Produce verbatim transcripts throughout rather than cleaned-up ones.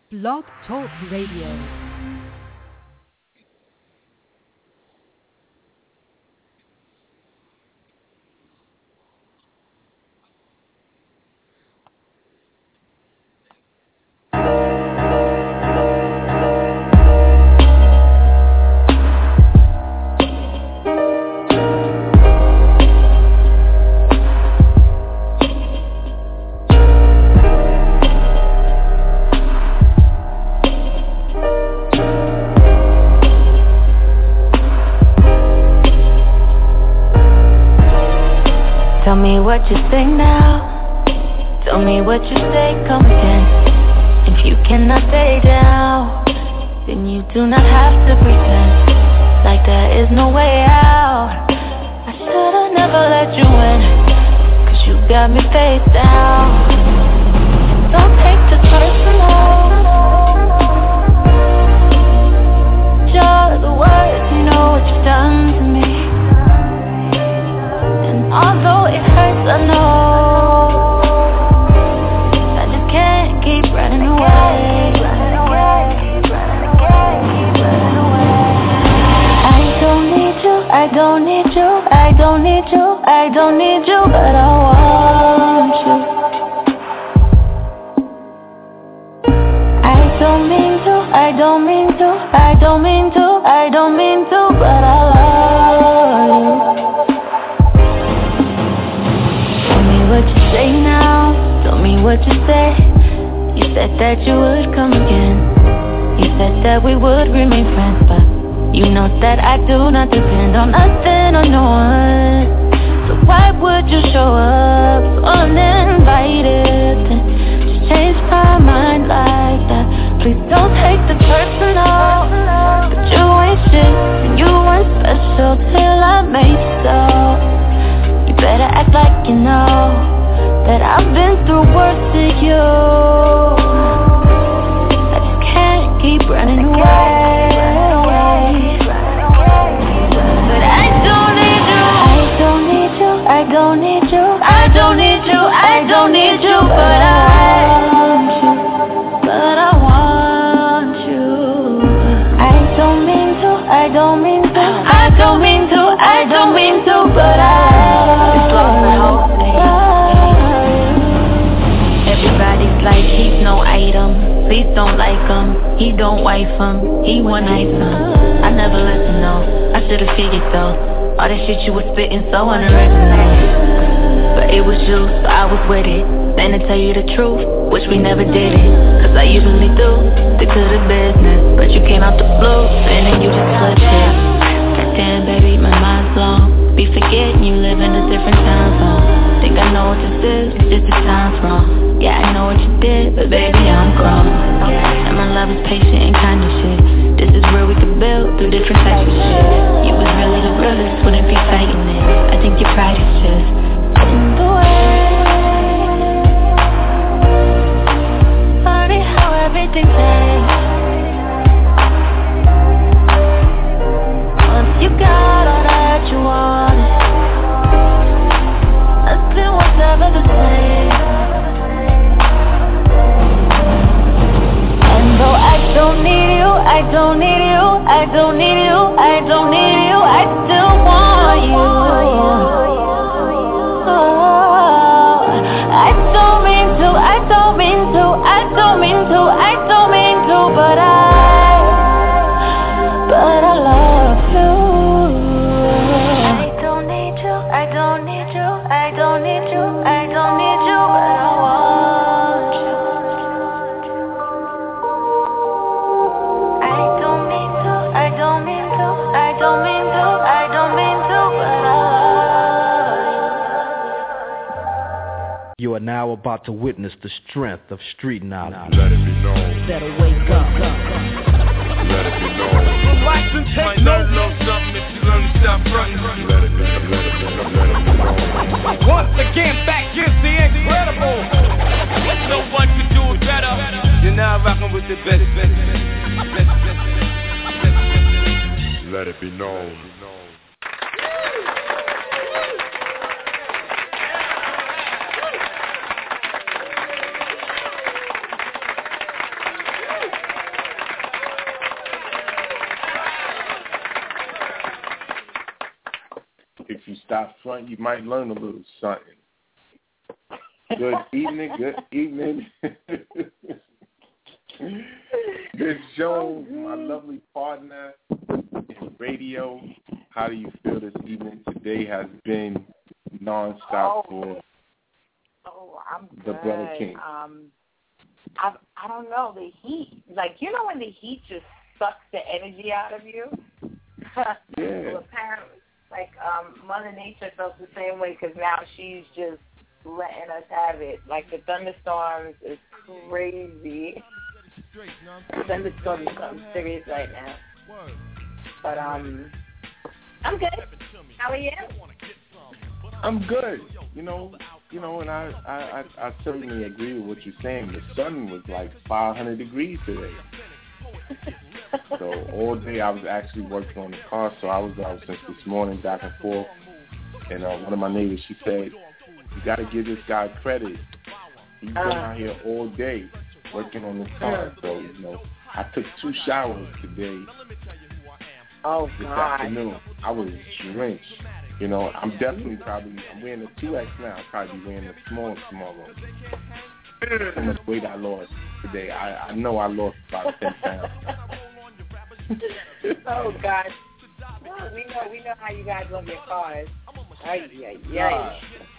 Blog Talk Radio. Tell me what you say now. Tell me what you say, come again. If you cannot stay down, then you do not have to pretend like there is no way out. I should've never let you in, cause you got me face down. Don't take this personal. Just the words, you know what you've done to me. Although it hurts, I know I just can't keep running away. I don't need you, I don't need you, I don't need you, I don't need you, but I want you. I don't mean to, I don't mean to, I don't mean to, I don't mean to, but I love you. What you say now, tell me what you say. You said that you would come again. You said that we would remain friends, but you know that I do not depend on nothing or no one. So why would you show up uninvited? Just change my mind like that. Please don't take the personal, but you ain't shit and you weren't special till I made so. Better act like you know that I've been through worse to you. I just can't keep running away. But I don't need you. I don't need you. I don't need you. I don't need you. I don't need you. But I want you. But I want you. I don't mean to. I don't mean to. I don't mean to. I don't mean to. But I. Everybody's like, he's no item. Please don't like him. He don't wife him. He one item. I never listened, no. I should've figured though. All that shit you was spitting so unoriginal. But it was you, so I was with it. Then to tell you the truth, wish we never did it. Cause I usually do, stick to the business. But you came out the blue, and then you just flipped it. God damn baby, my mind's blown. Be forgetting you live in a different time zone. Think I know what this is, it's just the time's wrong. Yeah, I know what you did, but baby, I'm grown. And my love is patient and kind of shit. This is where we could build through different types of shit. You was really the realest, wouldn't be fighting it. I think your pride is just in the way. Funny how everything changed once you got all that you wanted. Nothing was ever the same. And though I don't need you, I don't need you, I don't need you, I don't need you, I still want you. Oh, I don't mean to, I don't mean to, I don't mean to, I don't mean to, but I, but I love you. I don't need you, I don't need you, I don't need you, I don't need you, but I want you. I don't mean to, I don't mean to, I don't mean to, I don't mean to, but I love you. You are now about to witness the strength of street knowledge. Let it be known. Better wake up. Let it be known. Relax and take notes. Know something if you learn to stop fronting. Let it be, let it be, let it be known. Once again, back is the incredible. No one could do it better. You're now rocking with the best, best, best, best, best, best. Let it be known. stop front, you might learn a little something. Good evening, good evening. Miz Jones, my lovely partner in radio. How do you feel this evening? Today has been nonstop oh. for oh, I'm the good. Brother King. Um, I I don't know, the heat. Like, you know when the heat just sucks the energy out of you? Yeah. Well, apparently, like, um, Mother Nature felt the same way because now she's just letting us have it. Like, the thunderstorms is crazy. The thunderstorms is something serious right now. But, um, I'm good. How are you? I'm good. You know, you know, and I, I, I, I certainly agree with what you're saying. The sun was like five hundred degrees today. So all day I was actually working on the car, so I was out since this morning, back and forth. And uh, one of my neighbors, she said, you got to give this guy credit. He's been out here all day working on the car. So, you know, I took two showers today. Oh, this God. afternoon. I was drenched. You know, I'm definitely probably, I'm wearing a two X now. I'll probably be wearing a small tomorrow. So much weight I lost today. I, I know I lost about ten pounds. Oh, God. Well, we know we know how you guys love your cars. Ay, ay, ay.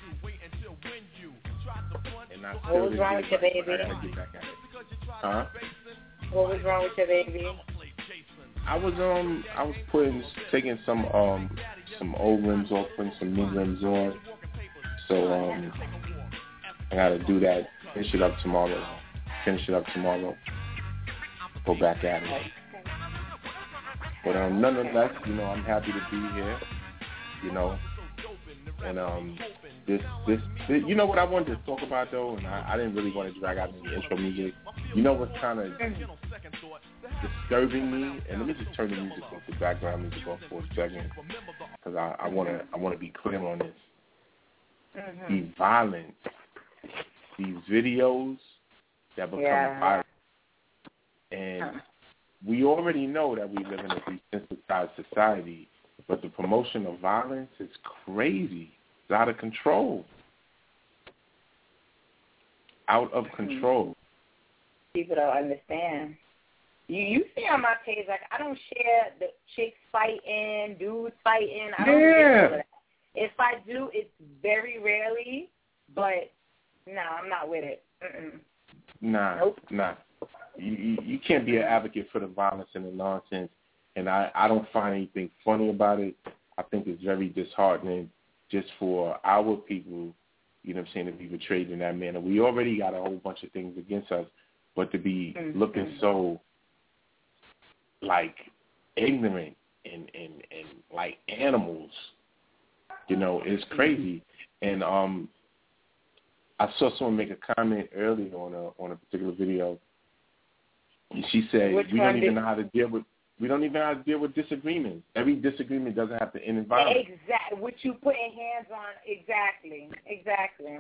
And I what was wrong with your baby? I gotta get back at it. Huh? What was wrong with your baby? I was um I was putting taking some um some old rims off, putting some new rims on. So um I gotta do that. Finish it up tomorrow. Finish it up tomorrow. Go back at it. But um, nonetheless, you know, I'm happy to be here. You know, and um, this, this, this, you know what I wanted to talk about though, and I, I didn't really want to drag out any intro music. You know what's kind of disturbing me, and let me just turn the music off, the background music off for a second, because I, I want to, I want to be clear on this. Mm-hmm. The violence, these videos that become yeah. viral, and. Huh. We already know that we live in a desensitized society, but the promotion of violence is crazy. It's out of control. Out of control. People don't understand. You you see on my page, like, I don't share the chicks fighting, dudes fighting. I don't yeah. share that. If I do, it's very rarely, but no, I'm not with it. Mm-mm. Nah, nope. nah. You, you you can't be an advocate for the violence and the nonsense, and I, I don't find anything funny about it. I think it's very disheartening just for our people, you know what I'm saying, to be betrayed in that manner. We already got a whole bunch of things against us, but to be mm-hmm. looking so, like, ignorant and, and, and like animals, you know, is crazy. And um, I saw someone make a comment earlier on a on a particular video. She said, Which we don't even did? know how to deal with we don't even know how to deal with disagreements. Every disagreement doesn't have to end in violence. Exactly. What you putting hands on, exactly. Exactly.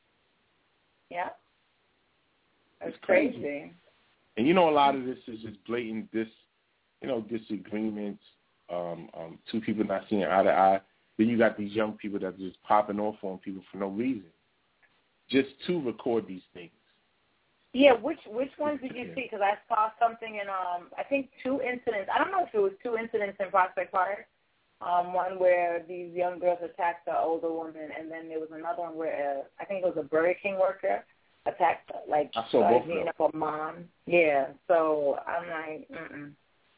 Yeah. That's it's crazy. crazy. And you know, a lot of this is just blatant dis you know, disagreements, um, um, two people not seeing eye to eye. Then you got these young people that are just popping off on people for no reason. Just to record these things. Yeah, which which ones did you see? Because I saw something in, um, I think two incidents. I don't know if it was two incidents in Prospect Park. Um, one where these young girls attacked the older woman, and then there was another one where uh, I think it was a Burger King worker attacked, like, I saw both beating up a mom. Yeah, so I'm like, mm-mm.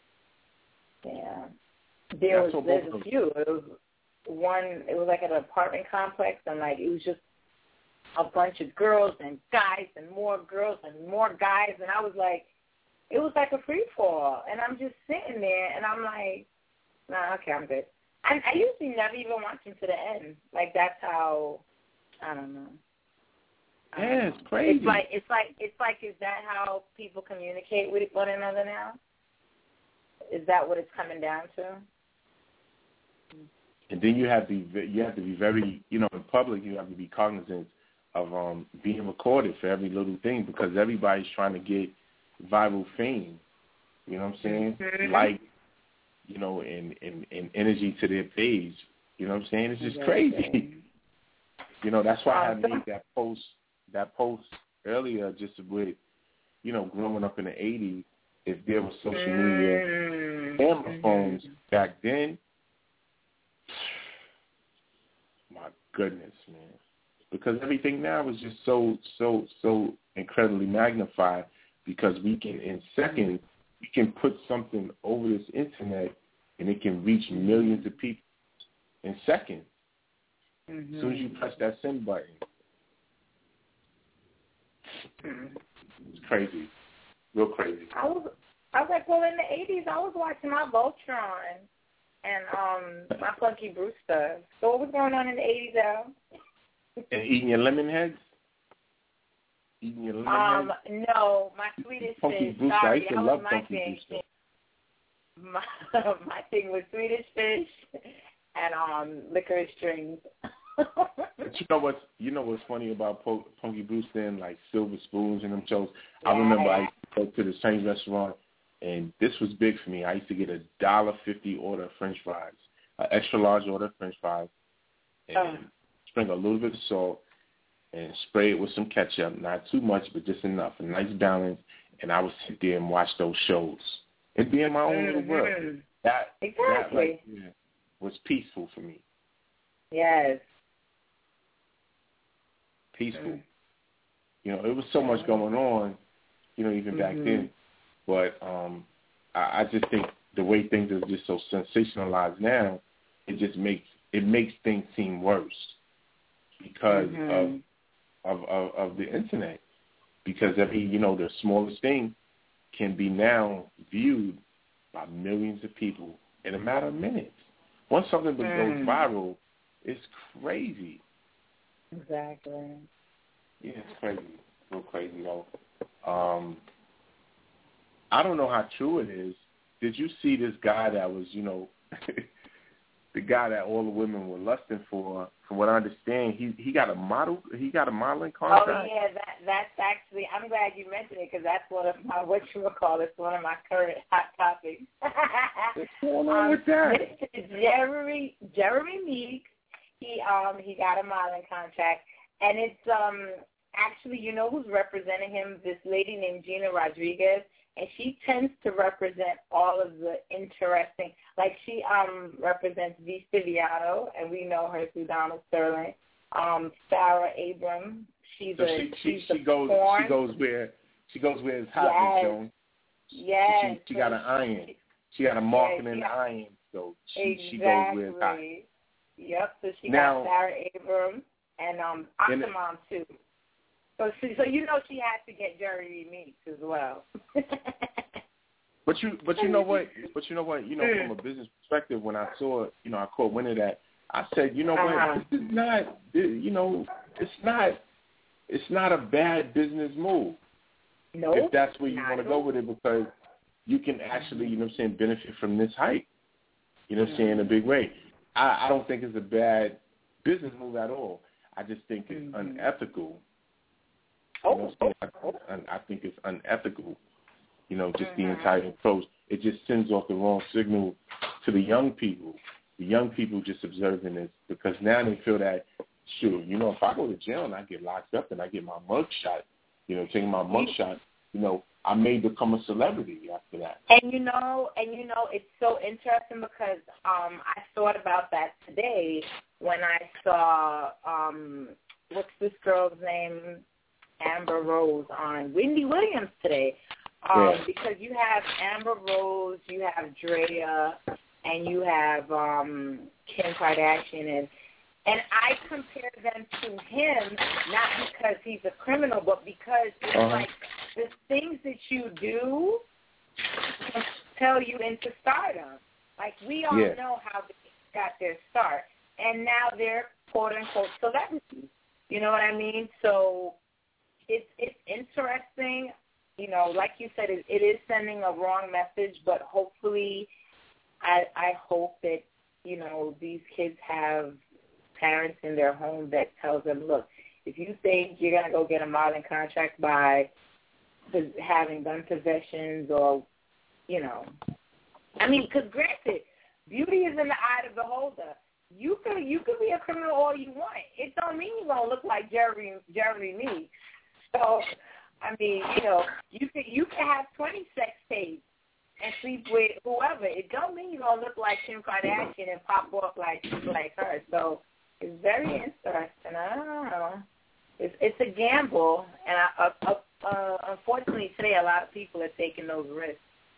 Yeah. There was there's a few. It was one, it was like an apartment complex, and, like, it was just a bunch of girls and guys and more girls and more guys, and I was like, it was like a free fall, and I'm just sitting there, and I'm like, nah, okay, I'm good. I, I usually never even watch them to the end. Like, that's how, I don't know. I yeah, don't know. It's crazy. It's like, it's like, it's like, is that how people communicate with one another now? Is that what it's coming down to? And then you have to be, you have to be very, you know, in public, you have to be cognizant of um, being recorded for every little thing, because everybody's trying to get viral fame. You know what I'm saying? Mm-hmm. Like, you know, and, and, and energy to their page. You know what I'm saying? It's just crazy. You know, that's why I made that post, that post earlier just with, you know, growing up in the eighties, if there was social media, camera phones back then, my goodness, man. Because everything now is just so, so, so incredibly magnified because we can, in seconds, we can put something over this internet and it can reach millions of people in seconds. Mm-hmm. As soon as you press that send button. It's crazy. Real crazy. I was, I was like, well, in the eighties, I was watching my Voltron and um my Punky Brewster. So what was going on in the eighties, Al? And eating your lemon heads? Eating your lemon um, heads? No, my Swedish Punky fish. Brewster. Sorry, I used to that love was my Punky thing. Brewster. My, my thing was Swedish fish and um licorice strings. But you know what's you know what's funny about po- Punky Brewster and like Silver Spoons and them shows? Yeah. I remember I used to go to the Chinese restaurant, and this was big for me. I used to get a dollar fifty order of French fries, an extra large order of French fries, and uh. sprinkle a little bit of salt and spray it with some ketchup, not too much, but just enough, a nice balance. And I would sit there and watch those shows and be in my own mm-hmm. little world. That exactly that like, yeah, was peaceful for me. Yes. Peaceful. Mm. You know, it was so much going on, you know, even back mm-hmm. then. But um, I, I just think the way things are just so sensationalized now, it just makes it makes things seem worse because mm-hmm. of, of of of the internet. Because every you know the smallest thing can be now viewed by millions of people in a matter of minutes. Once something mm. goes viral, it's crazy. Exactly. Yeah, it's crazy. Real crazy, though. Um, I don't know how true it is. Did you see this guy that was, you know, the guy that all the women were lusting for? From what I understand, he he got a model. He got a modeling contract. Oh yeah, that that's actually. I'm glad you mentioned it because that's one of my what you would call it's one of my current hot topics. What's going on um, with that? Jeremy Jeremy Meeks. He um he got a modeling contract, and it's um actually you know who's representing him? This lady named Gina Rodriguez, and she tends to represent all of the interesting. Like she um represents V. Stiviano, and we know her through Donald Sterling. Um, Sarah Abram, she's so a she she's she, she goes porn. she goes where she goes where it's hot, yes. Jones. Yes, she, she so got an iron. She, she got a marketing yeah, iron, so she exactly. she goes where it's hot. Yep. So she now, got Sarah Abram and um Octomom too. So she, so you know she had to get Jeremy Meeks as well. But you, but you know what, but you know what, you know, from a business perspective, when I saw, you know, I caught wind of that, I said, you know what, uh-huh. this is not, you know, it's not, it's not a bad business move. No, nope, if that's where you want to go with it, because you can actually, you know, what I'm saying, benefit from this hype. You know, what I'm saying, in a big way. I, I don't think it's a bad business move at all. I just think it's mm-hmm. unethical. You know what I'm saying? I, I think it's unethical. You know, just mm-hmm. the entire approach. It just sends off the wrong signal to the young people. The young people just observing this because now they feel that, sure, you know, if I go to jail and I get locked up and I get my mug shot, you know, taking my mug shot, you know, I may become a celebrity after that. And you know, and you know, it's so interesting because um, I thought about that today when I saw um, what's this girl's name, Amber Rose on Wendy Williams today. Um, yeah. Because you have Amber Rose, you have Drea, and you have um, Kim Kardashian, and and I compare them to him not because he's a criminal, but because it's uh-huh. like the things that you do can tell you into stardom. Like we all yeah. know how they got their start, and now they're quote unquote celebrities. You know what I mean? So it's it's interesting. You know, like you said, it, it is sending a wrong message, but hopefully, I, I hope that, you know, these kids have parents in their home that tells them, look, if you think you're going to go get a modeling contract by having gun possessions or, you know, I mean, because granted, beauty is in the eye of the beholder. you could you could be a criminal all you want. It don't mean you're gonna look like Jeremy Jeremy Me. So I mean, you know, you can you can have twenty sex tapes and sleep with whoever. It don't mean you're gonna look like Kim Kardashian and pop off like like her. So it's very interesting. I don't know. It's it's a gamble, and I, uh, uh, unfortunately today a lot of people are taking those risks.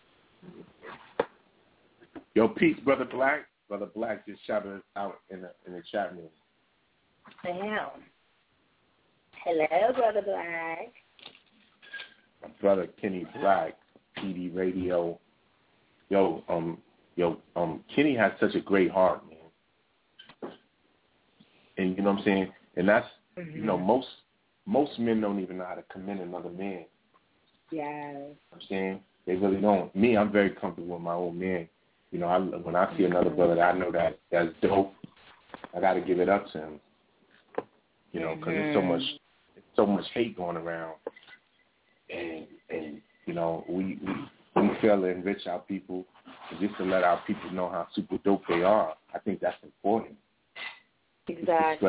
Yo, peace, Brother Black. Brother Black just shouted us out in the in the chat room. Damn. Hello, Brother Black. My brother Kenny Black, P D Radio. Yo, um, yo, um, Kenny has such a great heart, man. And you know what I'm saying? And that's, mm-hmm. you know, most most men don't even know how to commend another man. Yeah. You know what I'm saying? They really don't. Me, I'm very comfortable with my own man. You know, I, when I see another brother that I know that that's dope, I got to give it up to him. You know, because mm-hmm. there's so much, so much hate going around, and and you know, we we, we fail to enrich our people, and just to let our people know how super dope they are. I think that's important. Exactly.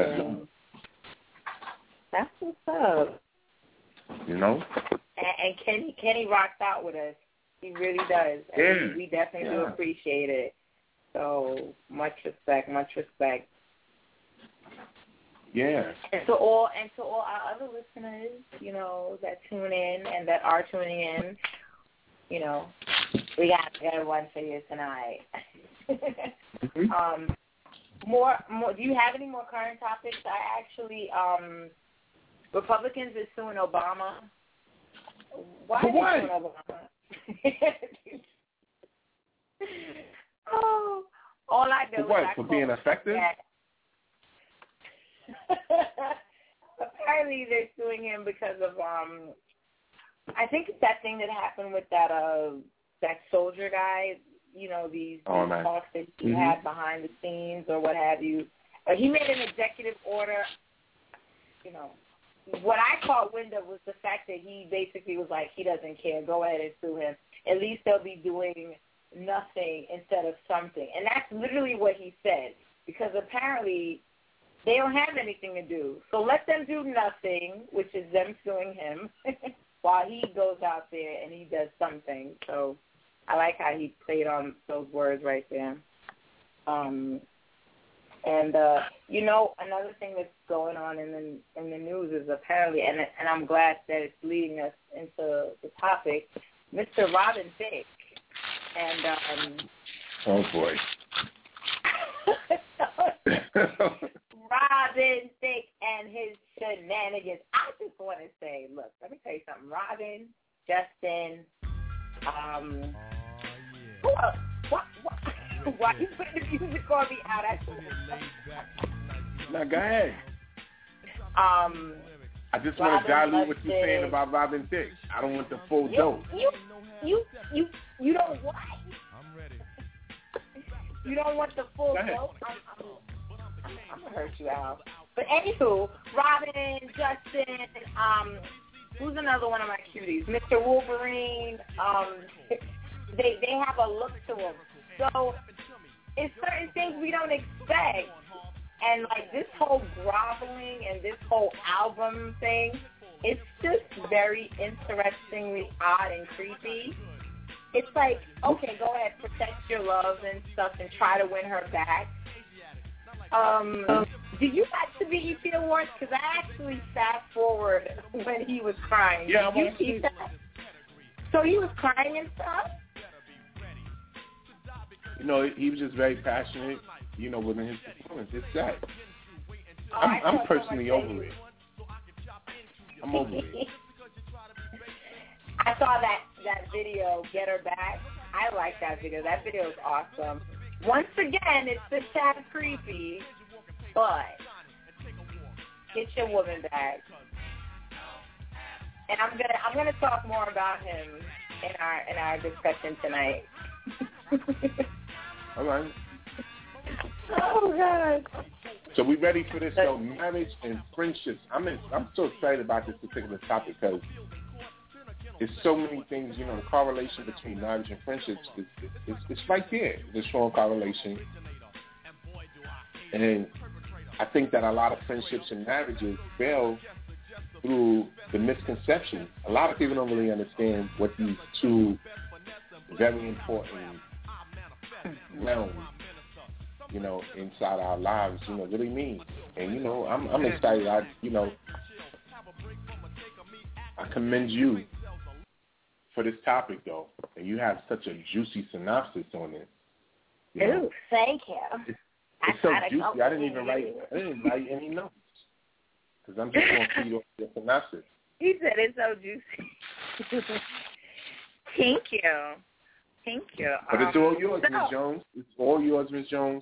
That's what's up. You know. And, and Kenny Kenny rocks out with us. He really does. And yeah. we, we definitely yeah. do appreciate it. So much respect, much respect. Yeah. And to all and to all our other listeners, you know, that tune in and that are tuning in, you know, we got we got one for you tonight. mm-hmm. Um, more more. Do you have any more current topics? I actually, um, Republicans is suing Obama. Why for are they what? suing Obama? oh, all I know for what? is I for being effective? Apparently, they're suing him because of um. I think it's that thing that happened with that uh that soldier guy. You know, these, oh, these nice. talks that he mm-hmm. had behind the scenes or what have you. Uh, he made an executive order. You know. What I caught wind of was the fact that he basically was like, he doesn't care. Go ahead and sue him. At least they'll be doing nothing instead of something. And that's literally what he said, because apparently they don't have anything to do. So let them do nothing, which is them suing him, while he goes out there and he does something. So I like how he played on those words right there. Um And, uh, you know, another thing that's going on in the in the news is apparently, and and I'm glad that it's leading us into the topic, Mister Robin Thicke. And, um... Oh, boy. Robin Thicke and his shenanigans. I just want to say, look, let me tell you something. Robin, Justin, um... who else? What, what? Why you putting the music on me out? Now, go ahead. Um, I just want to dilute what you're saying about Robin Thicke. I don't want the full you, dose. You, you, you, you don't what? You don't want the full dose? I'm, I'm, I'm, I'm going to hurt you out. But anywho, Robin, Justin, um, who's another one of my cuties? Mister Wolverine. Um, they they have a look to them. So it's certain things we don't expect. And, like, this whole groveling and this whole album thing, it's just very interestingly odd and creepy. It's like, okay, go ahead, protect your love and stuff and try to win her back. Um, did you watch the B E T Awards? Because I actually fast forward when he was crying. Yeah, did you see that? So he was crying and stuff? You know, he was just very passionate, you know, within his performance. It's sad. Oh, I'm, I'm personally over it. I'm over it. I saw that, that video, Get Her Back. I like that video. That video is awesome. Once again, it's the tad creepy, but get your woman back. And I'm gonna I'm gonna talk more about him in our in our discussion tonight. All right. Oh God. So we ready for this? So marriage and friendships. I'm in, I'm so excited about this particular topic because there's so many things. You know, the correlation between marriage and friendships is it's, it's right there. There's strong correlation. And I think that a lot of friendships and marriages fail through the misconception. A lot of people don't really understand what these two very important realms, you know, inside our lives, you know, really mean. And, you know, I'm I'm excited. I, you know, I commend you for this topic, though. And you have such a juicy synopsis on it. You know? Ooh, thank you. It's, it's so juicy. I didn't even write. I didn't write any notes because I'm just going to feed off your synopsis. He said it's so juicy. Thank you. Thank you. But it's um, all yours, so, Miz Jones. It's all yours, Miz Jones.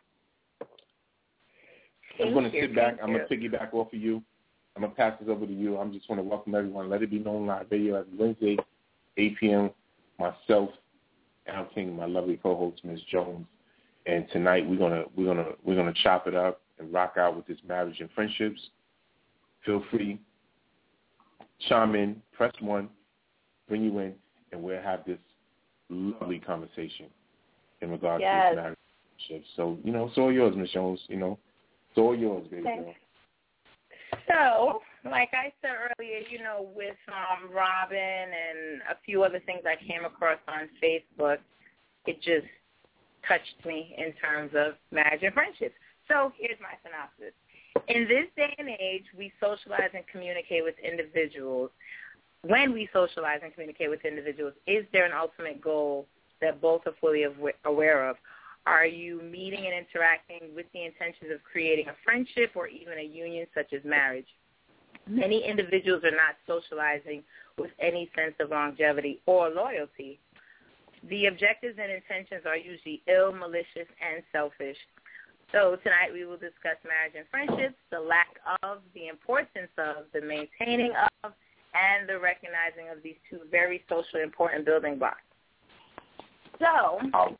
I'm going to sit you, back. I'm you. going to piggyback off of you. I'm going to pass this over to you. I'm just want to welcome everyone. Let It Be Known Live Radio every Wednesday, eight p.m. Myself, Al King, my lovely co-host, Miz Jones. And tonight we're gonna we're gonna we're gonna chop it up and rock out with this marriage and friendships. Feel free, chime in, press one, bring you in, and we'll have this lovely conversation in regards yes. to this marriage and friendships. So you know, it's all yours, Miz Jones. You know, it's all yours, baby girl. So, like I said earlier, you know, with um, Robin and a few other things I came across on Facebook, it just touched me in terms of marriage and friendships. So here's my synopsis. In this day and age, we socialize and communicate with individuals. When we socialize and communicate with individuals, is there an ultimate goal that both are fully aware of? Are you meeting and interacting with the intentions of creating a friendship or even a union such as marriage? Many individuals are not socializing with any sense of longevity or loyalty. The objectives and intentions are usually ill, malicious, and selfish. So tonight we will discuss marriage and friendships, the lack of, the importance of, the maintaining of, and the recognizing of these two very socially important building blocks. So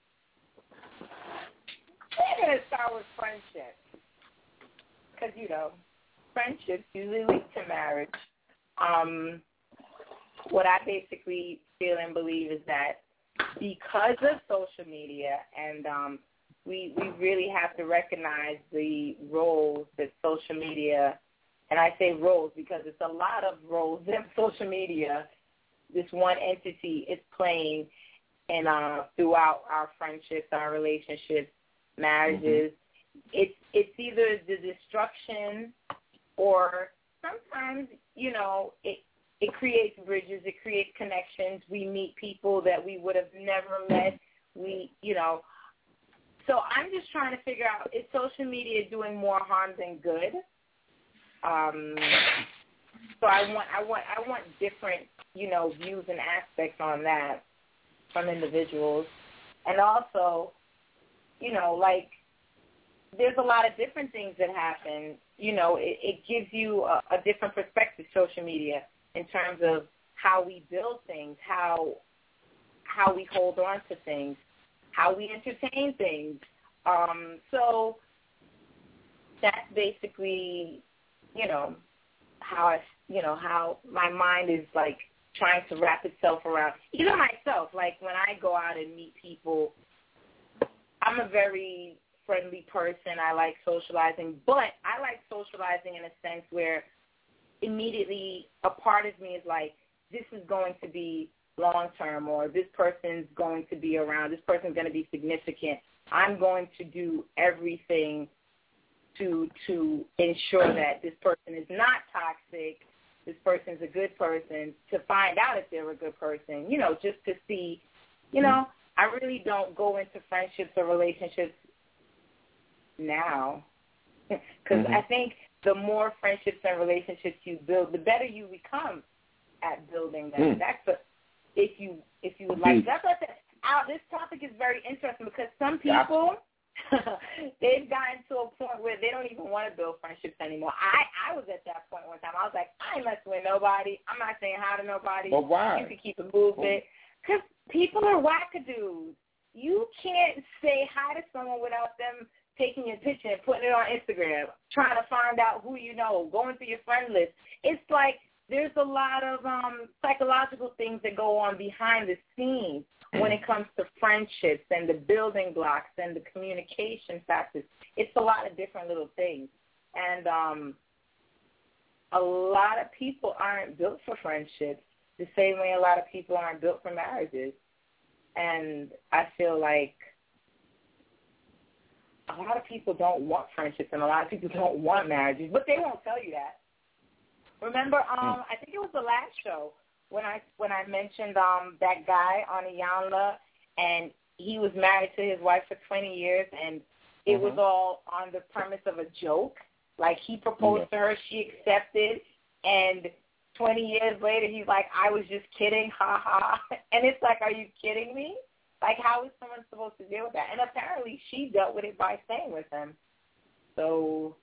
we're going to start with friendship because, you know, friendships usually lead to marriage. Um, what I basically feel and believe is that because of social media, and um, we we really have to recognize the roles that social media, and I say roles because it's a lot of roles that social media, this one entity, is playing and uh, throughout our friendships, our relationships, marriages. Mm-hmm. It's it's either the destruction or sometimes, you know, it it creates bridges, it creates connections. We meet people that we would have never met. We, you know, so I'm just trying to figure out, is social media doing more harm than good? Um, so I want I want I want different, you know, views and aspects on that from individuals. And also, you know, like, there's a lot of different things that happen. You know, it, it gives you a, a different perspective, social media, in terms of how we build things, how how we hold on to things, how we entertain things. Um, so that's basically, you know, how I, you know, how my mind is, like, trying to wrap itself around. Even myself, like, when I go out and meet people, I'm a very friendly person. I like socializing, but I like socializing in a sense where immediately a part of me is like, this is going to be long-term, or this person's going to be around, this person's going to be significant. I'm going to do everything to to ensure that this person is not toxic, this person's a good person, to find out if they're a good person, you know, just to see, you know, I really don't go into friendships or relationships now because mm-hmm. I think the more friendships and relationships you build, the better you become at building them. Mm. That's a, if you if you would like. That's what I said. Al, this topic is very interesting because some people they've gotten to a point where they don't even want to build friendships anymore. I, I was at that point one time. I was like, I ain't messing with nobody. I'm not saying hi to nobody. But why? You can keep it moving. Because people are wackadoos. You can't say hi to someone without them taking your picture and putting it on Instagram, trying to find out who you know, going through your friend list. It's like there's a lot of um, psychological things that go on behind the scenes when it comes to friendships and the building blocks and the communication factors. It's a lot of different little things. And um, a lot of people aren't built for friendships the same way a lot of people aren't built for marriages. And I feel like a lot of people don't want friendships and a lot of people don't want marriages, but they won't tell you that. Remember, um, I think it was the last show when I when I mentioned um, that guy on Iyanla, and he was married to his wife for twenty years, and it mm-hmm. was all on the premise of a joke. Like, he proposed yeah. to her, she accepted, and twenty years later, he's like, I was just kidding, ha ha. And it's like, are you kidding me? Like, how is someone supposed to deal with that? And apparently she dealt with it by staying with him. So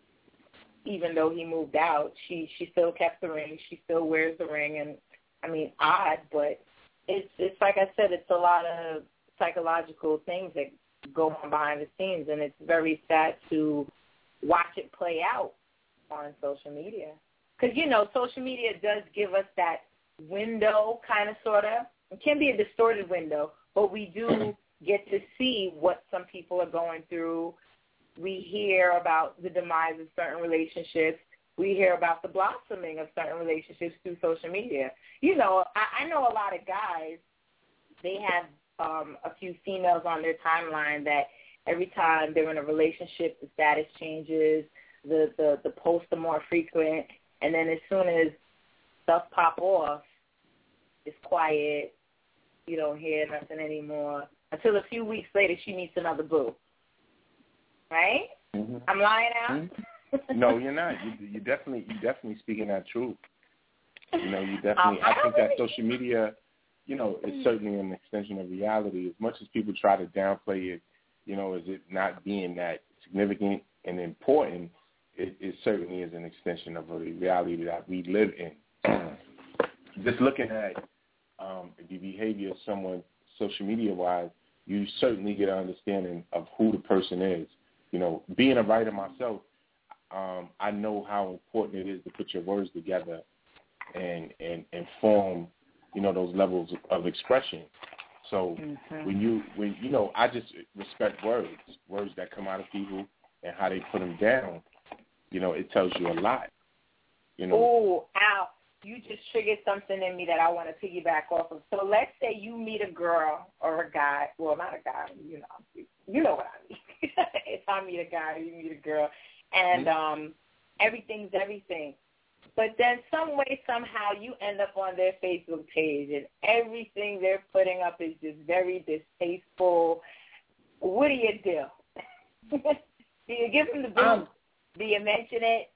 even though he moved out, she, she still kept the ring. She still wears the ring. And, I mean, odd, but it's, it's like I said, it's a lot of psychological things that go on behind the scenes, and it's very sad to watch it play out on social media. Because, you know, social media does give us that window, kind of, sort of. It can be a distorted window, but we do get to see what some people are going through. We hear about the demise of certain relationships. We hear about the blossoming of certain relationships through social media. You know, I, I know a lot of guys, they have um, a few females on their timeline that every time they're in a relationship, the status changes, the, the, the posts are more frequent, and then as soon as stuff pop off, it's quiet. You don't hear nothing anymore until a few weeks later she meets another boo. Right? Mm-hmm. I'm lying out? Mm-hmm. No, you're not. You you definitely you definitely speaking that truth. You know, you definitely. Um, I, I think really... that social media, you know, is certainly an extension of reality. As much as people try to downplay it, you know, as it not being that significant and important, it, it certainly is an extension of a reality that we live in. Just looking at um, the behavior of someone social media-wise, you certainly get an understanding of who the person is. You know, being a writer myself, um, I know how important it is to put your words together and, and, and form, you know, those levels of expression. So mm-hmm. when you, when you know, I just respect words, words that come out of people and how they put them down. You know, it tells you a lot. You know. Oh, ow. You just triggered something in me that I want to piggyback off of. So let's say you meet a girl or a guy. Well, not a guy. You know, you know what I mean. If I meet a guy, you meet a girl, and um, everything's everything. But then some way, somehow, you end up on their Facebook page, and everything they're putting up is just very distasteful. What do you do? Do you give them the boot? Um, do you mention it?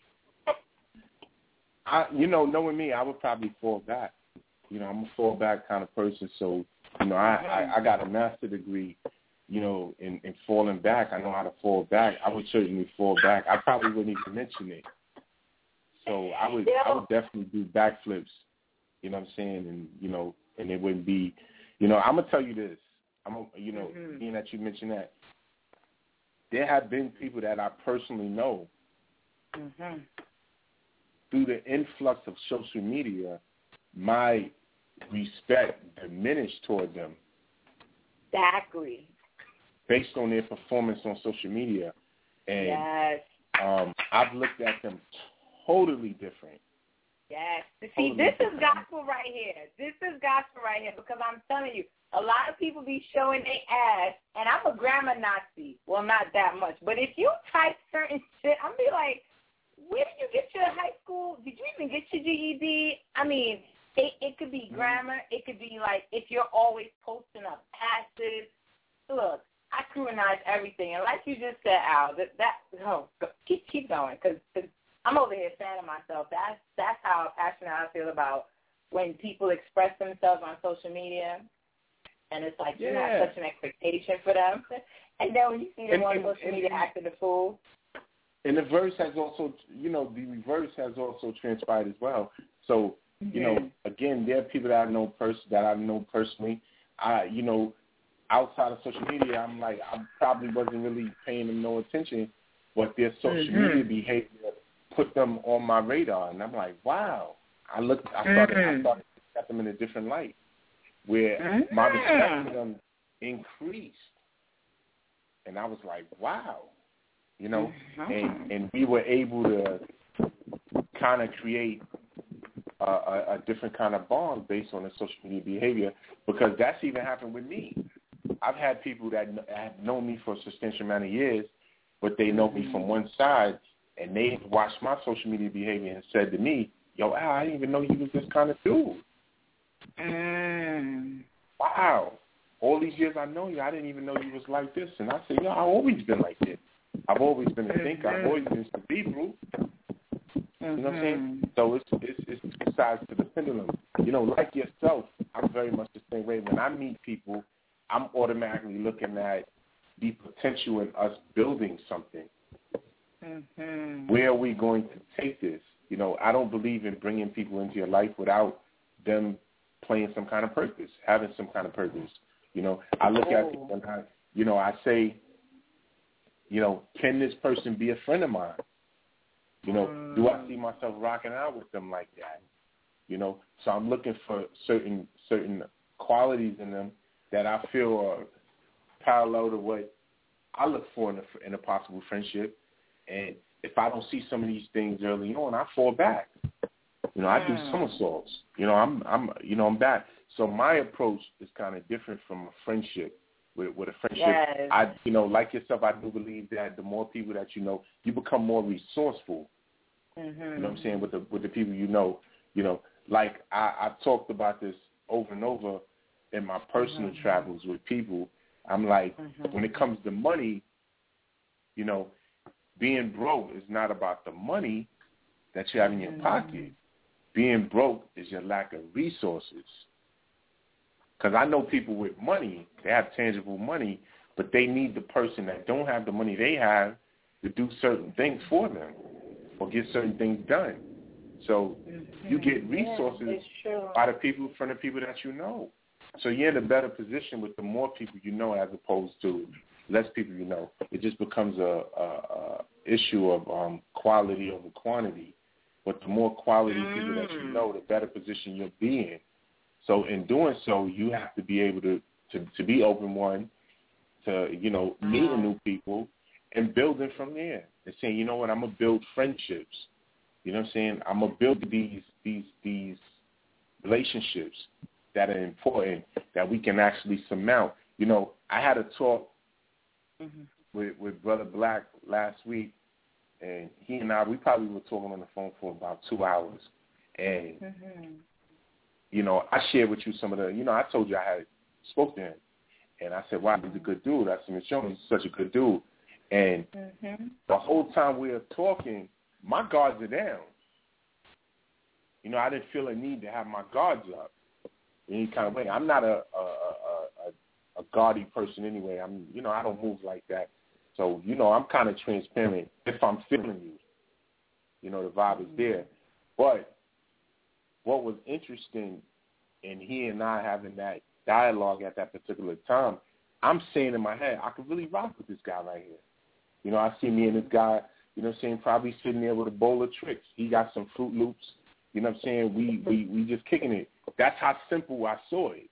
I, you know, knowing me, I would probably fall back. You know, I'm a fall back kind of person. So, you know, I, I, I got a master's degree, you know, in, in falling back. I know how to fall back. I would certainly fall back. I probably wouldn't even mention it. So I would, I would definitely do backflips. You know what I'm saying? And, you know, and it wouldn't be, you know, I'm going to tell you this. I'm, you know, mm-hmm. being that you mentioned that, there have been people that I personally know mm-hmm. through the influx of social media, my respect diminished toward them. Exactly. Based on their performance on social media. And yes. um, I've looked at them totally different. Yes. See, totally this different. is gospel right here. This is gospel right here because I'm telling you, a lot of people be showing their ass, and I'm a grammar Nazi. Well, not that much. But if you type certain shit, I'm be like, where did you get your high school? Did you even get your G E D? I mean, it, it could be grammar. It could be like if you're always posting up passes. Look, I scrutinize everything. And like you just said, Al, that, that oh, keep keep going because I'm over here fanning myself. That's, that's how passionate I feel about when people express themselves on social media. And it's like yeah. you have such an expectation for them. And then when you see them and, on social and, media acting a fool. And the verse has also, you know, the reverse has also transpired as well. So, you mm-hmm. know, again, there are people that I know pers- that I know personally. I, you know, outside of social media, I'm like, I probably wasn't really paying them no attention, but their social mm-hmm. media behavior put them on my radar. And I'm like, wow. I looked, I started, mm-hmm. I started to set them in a different light. where mm-hmm. my respect for them increased. And I was like, wow, you know, mm-hmm. and, and we were able to kind of create a, a, a different kind of bond based on the social media behavior, because that's even happened with me. I've had people that have known me for a substantial amount of years, but they know me from one side, and they watched my social media behavior and said to me, yo, Al, I didn't even know he was this kind of dude. Mm. Wow. All these years I know you, I didn't even know you was like this. And I said, yo, I've always been like this. I've always been a thinker. I've always been cerebral. You know what I'm saying? So it's, it's, it's two sides to the pendulum. You know, like yourself, I'm very much the same way. When I meet people, I'm automatically looking at the potential in us building something. Mm-hmm. Where are we going to take this? You know, I don't believe in bringing people into your life without them playing some kind of purpose, having some kind of purpose. You know, I look oh. at people and I, you know, I say, you know, can this person be a friend of mine? You know, mm. do I see myself rocking out with them like that? You know, so I'm looking for certain certain qualities in them that I feel are parallel to what I look for in a, in a possible friendship. And if I don't see some of these things early on, I fall back. You know, I do somersaults. You know, I'm, I'm, you know, I'm back. So my approach is kind of different from a friendship. With, with a friendship, yes. I, you know, like yourself, I do believe that the more people that you know, you become more resourceful. Mm-hmm. You know what I'm saying? With the with the people you know, you know, like I, I've talked about this over and over in my personal mm-hmm. travels with people. I'm like, mm-hmm. when it comes to money, you know, being broke is not about the money that you have in your mm-hmm. pocket. Being broke is your lack of resources. Because I know people with money, they have tangible money, but they need the person that don't have the money they have to do certain things for them or get certain things done. So mm-hmm. you get resources yeah, by the people from the people that you know. So you're in a better position with the more people you know as opposed to less people you know. It just becomes a, a, a issue of um, quality over quantity. But the more quality mm. people that you know, the better position you'll be in. So in doing so, you have to be able to, to, to be open, one, to, you know, meeting new people and building from there. And saying, you know what, I'm going to build friendships. You know what I'm saying? I'm going to build these these these relationships that are important that we can actually surmount. You know, I had a talk mm-hmm. with, with Brother Black last week, and he and I, we probably were talking on the phone for about two hours. And, mm-hmm. you know, I shared with you some of the, you know, I told you I had spoke to him. And I said, wow, he's a good dude. I said, Miz Jones, he's such a good dude. And mm-hmm. the whole time we were talking, my guards are down. You know, I didn't feel a need to have my guards up in any kind of way. I'm not a a, a, a, a guardy person anyway. I'm, you know, I don't move like that. So, you know, I'm kind of transparent if I'm feeling you. You know, the vibe is there. But what was interesting in he and I having that dialogue at that particular time, I'm saying in my head, I could really rock with this guy right here. You know, I see me and this guy, you know what I'm saying, probably sitting there with a bowl of tricks. He got some Fruit Loops. You know what I'm saying? We we, we just kicking it. That's how simple I saw it.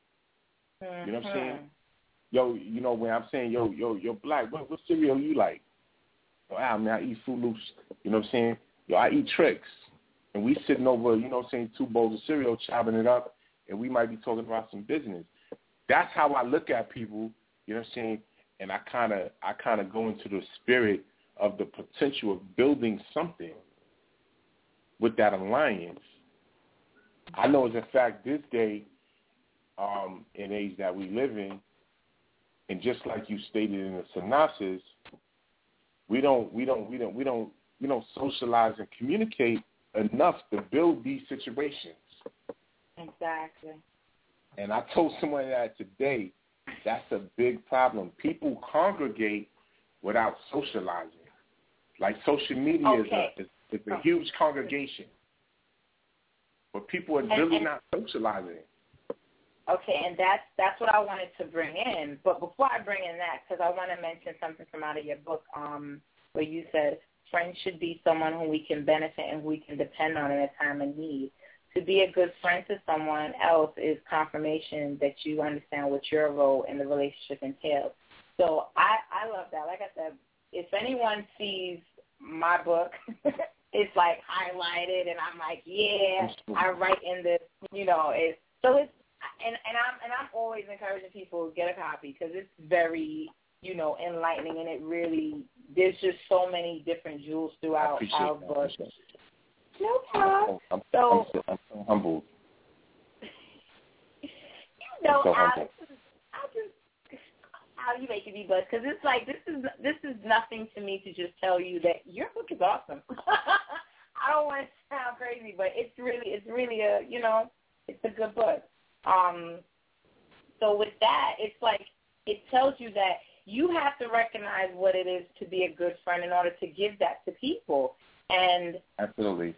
You know what I'm saying? Yo, you know, when I'm saying, yo, yo, yo, Black, what, what cereal you like? Yo, I mean, I eat Fruit Loops. You know what I'm saying? Yo, I eat Tricks. And we sitting over, you know what I'm saying, two bowls of cereal, chopping it up, and we might be talking about some business. That's how I look at people, you know what I'm saying? And I kind of I kind of go into the spirit of the potential of building something with that alliance. I know as a fact this day, um, in age that we live in, and just like you stated in the synopsis, we don't we don't we don't we don't we don't socialize and communicate enough to build these situations. Exactly. And I told someone that today, that's a big problem. People congregate without socializing. Like social media okay. is, a, is, is a huge congregation. But people are and, really and, not socializing. Okay, and that's that's what I wanted to bring in. But before I bring in that, because I want to mention something from out of your book um, where you said friends should be someone who we can benefit and who we can depend on in a time of need. to be a good friend to someone else is confirmation that you understand what your role in the relationship entails. So I, I love that. Like I said, if anyone sees my book, it's like highlighted, and I'm like, yeah, I write in this, you know. It's, so it's and and I'm and I'm always encouraging people to get a copy because it's very, you know, enlightening, and it really there's just so many different jewels throughout our book. No problem. I'm, so I'm, I'm so humbled. You know, so Alex, I just how you making me blush because it's like this is this is nothing to me to just tell you that your book is awesome. I don't want to sound crazy, but it's really it's really a you know it's a good book. Um, so with that, it's like it tells you that you have to recognize what it is to be a good friend in order to give that to people. And absolutely.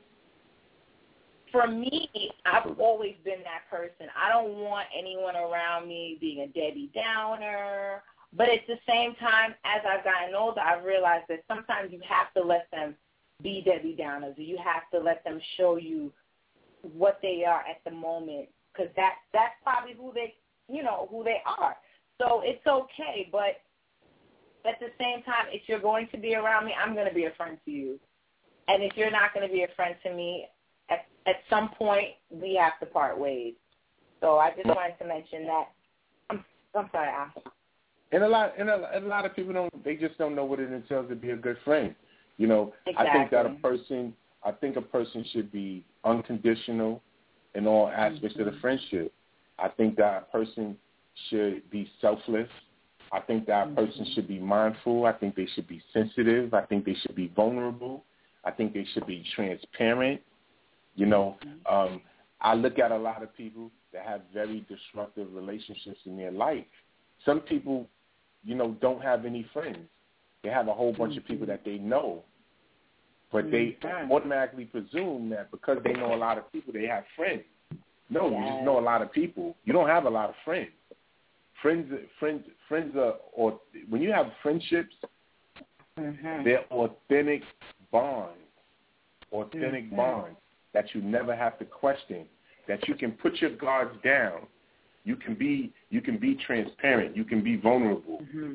For me, I've always been that person. I don't want anyone around me being a Debbie Downer. But at the same time, as I've gotten older, I've realized that sometimes you have to let them be Debbie Downers, or you have to let them show you what they are at the moment, because that, that's probably who they, you know, who they are. So it's okay, but at the same time, if you're going to be around me, I'm going to be a friend to you. And if you're not going to be a friend to me, at, at some point, we have to part ways. So I just wanted to mention that. I'm, I'm sorry, Al. And a lot, and a, a lot of people don't. They just don't know what it entails to be a good friend. You know, exactly. I think that a person, I think a person should be unconditional in all aspects mm-hmm. of the friendship. I think that a person should be selfless. I think that a person mm-hmm. should be mindful. I think they should be sensitive. I think they should be vulnerable. I think they should be transparent. You know, um, I look at a lot of people that have very disruptive relationships in their life. Some people, you know, don't have any friends. They have a whole bunch mm-hmm. of people that they know, but mm-hmm. they automatically presume that because they know a lot of people, they have friends. No, yes. you just know a lot of people. You don't have a lot of friends. Friends, friends, friends are, or when you have friendships, mm-hmm. they're authentic bonds, authentic mm-hmm. bonds that you never have to question, that you can put your guards down. You can be, you can be transparent. You can be vulnerable. Mm-hmm.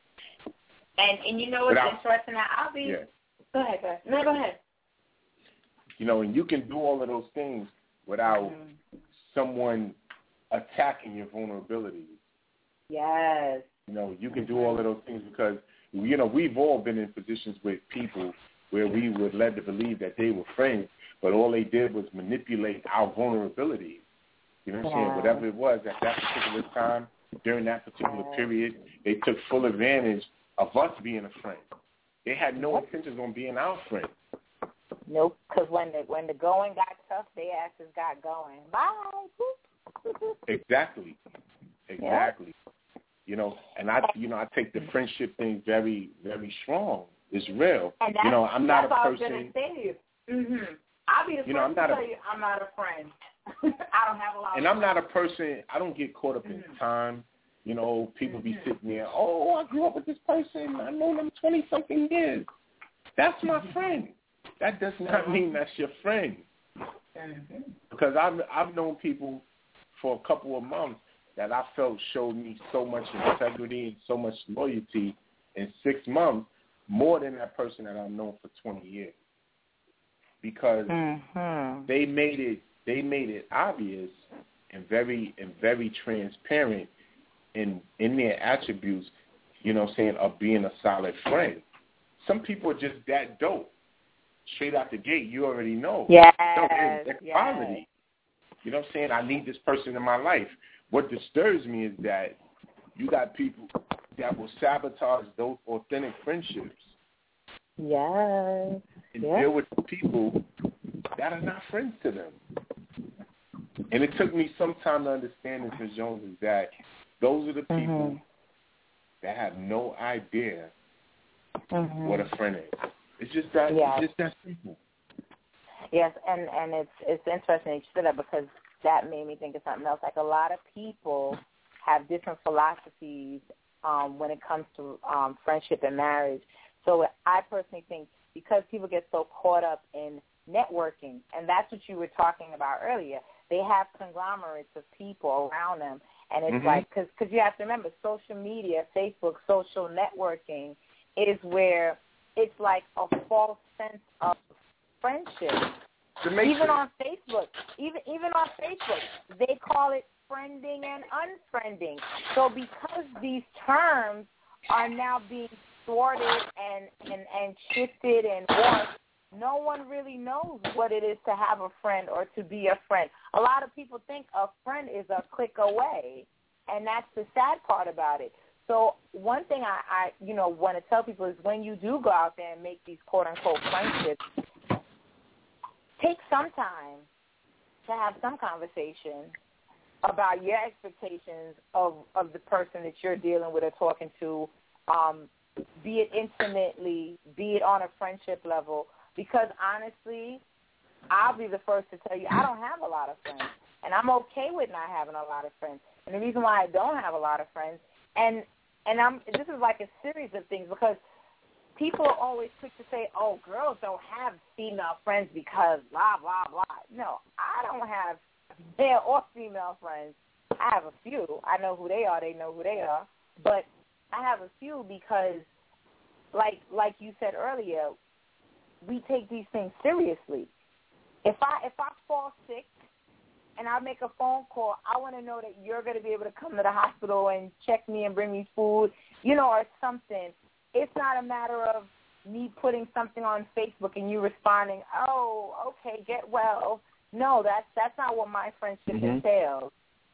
And and you know what's Without, interesting? I'll be. Yeah. Go ahead, guys. No, go ahead. You know, and you can do all of those things without mm-hmm. someone attacking your vulnerabilities. Yes. You know, you can do all of those things because, you know, we've all been in positions with people where we were led to believe that they were friends, but all they did was manipulate our vulnerability. You know what I'm yeah. saying? Whatever it was at that particular time, during that particular yeah. period, they took full advantage of us being a friend. They had no intentions on being our friend. Nope, because when the, when the going got tough, their asses got going. Bye. Exactly. Exactly. Yeah. You know, and I, you know, I take the friendship thing very, very strong. It's real. You know, I'm not a person. That's what I was going to say. Mm-hmm. I'll be the you know, first I'm not to a, tell you I'm not a friend. I don't have a lot And of I'm not a person, I don't get caught up in mm-hmm. time. You know, people be sitting there, oh, I grew up with this person. I know them twenty-something years. That's my friend. That does not mean that's your friend. Mm-hmm. Because I've, I've known people for a couple of months that I felt showed me so much integrity and so much loyalty in six months, more than that person that I've known for twenty years. Because mm-hmm. they made it they made it obvious and very and very transparent in in their attributes, you know what I'm saying, of being a solid friend. Some people are just that dope. Straight out the gate, you already know. Yes, no, that's yes. quality. You know what I'm saying? I need this person in my life. What disturbs me is that you got people that will sabotage those authentic friendships. Yes. And yes. deal with people that are not friends to them. And it took me some time to understand this, Miz Jones, is that those are the people mm-hmm. that have no idea mm-hmm. what a friend is. It's just that yes. it's just that simple. Yes, and, and it's it's interesting that you said that because that made me think of something else. Like a lot of people have different philosophies um, when it comes to um, friendship and marriage. So I personally think because people get so caught up in networking, and that's what you were talking about earlier. They have conglomerates of people around them, and it's mm-hmm. like, because cause you have to remember, social media, Facebook, social networking is where it's like a false sense of friendship. Even on Facebook, even even on Facebook, they call it friending and unfriending. So because these terms are now being thwarted and, and, and shifted and warped, no one really knows what it is to have a friend or to be a friend. A lot of people think a friend is a click away, and that's the sad part about it. So one thing I, I you know, want to tell people is when you do go out there and make these quote-unquote friendships, take some time to have some conversation about your expectations of, of the person that you're dealing with or talking to, um, be it intimately, be it on a friendship level, because honestly, I'll be the first to tell you I don't have a lot of friends, and I'm okay with not having a lot of friends. And the reason why I don't have a lot of friends, and and I'm this is like a series of things, because people are always quick to say, oh, girls don't have female friends because blah, blah, blah. No, I don't have male or female friends. I have a few. I know who they are. They know who they are. But I have a few because, like like you said earlier, we take these things seriously. If I if I fall sick and I make a phone call, I want to know that you're going to be able to come to the hospital and check me and bring me food, you know, or something. It's not a matter of me putting something on Facebook and you responding, oh, okay, get well. No, that's that's not what my friendship mm-hmm. entails.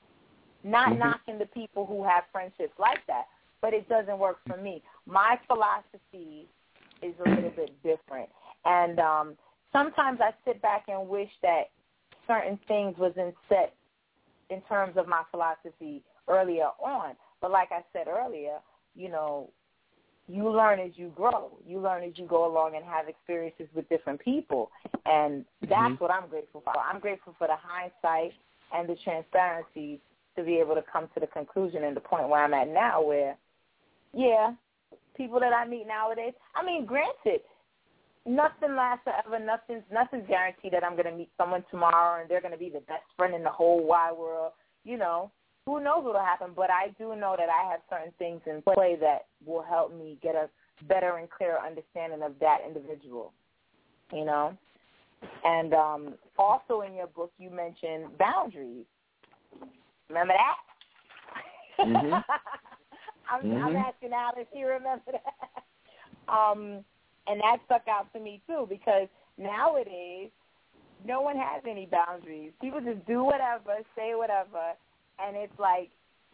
Not mm-hmm. knocking the people who have friendships like that, but it doesn't work for me. My philosophy is a little bit different. And um, sometimes I sit back and wish that certain things wasn't set in terms of my philosophy earlier on. But like I said earlier, you know, you learn as you grow. You learn as you go along and have experiences with different people. And that's mm-hmm. what I'm grateful for. I'm grateful for the hindsight and the transparency to be able to come to the conclusion and the point where I'm at now where, yeah, people that I meet nowadays, I mean, granted, nothing lasts forever. Nothing's, nothing's guaranteed that I'm going to meet someone tomorrow and they're going to be the best friend in the whole wide world. You know, who knows what will happen, but I do know that I have certain things in play that will help me get a better and clearer understanding of that individual, you know. And um, also in your book, you mentioned boundaries. Remember that? Mm-hmm. I'm, mm-hmm. I'm asking Alice if you remember that. Um, and that stuck out to me, too, because nowadays, no one has any boundaries. People just do whatever, say whatever, and it's like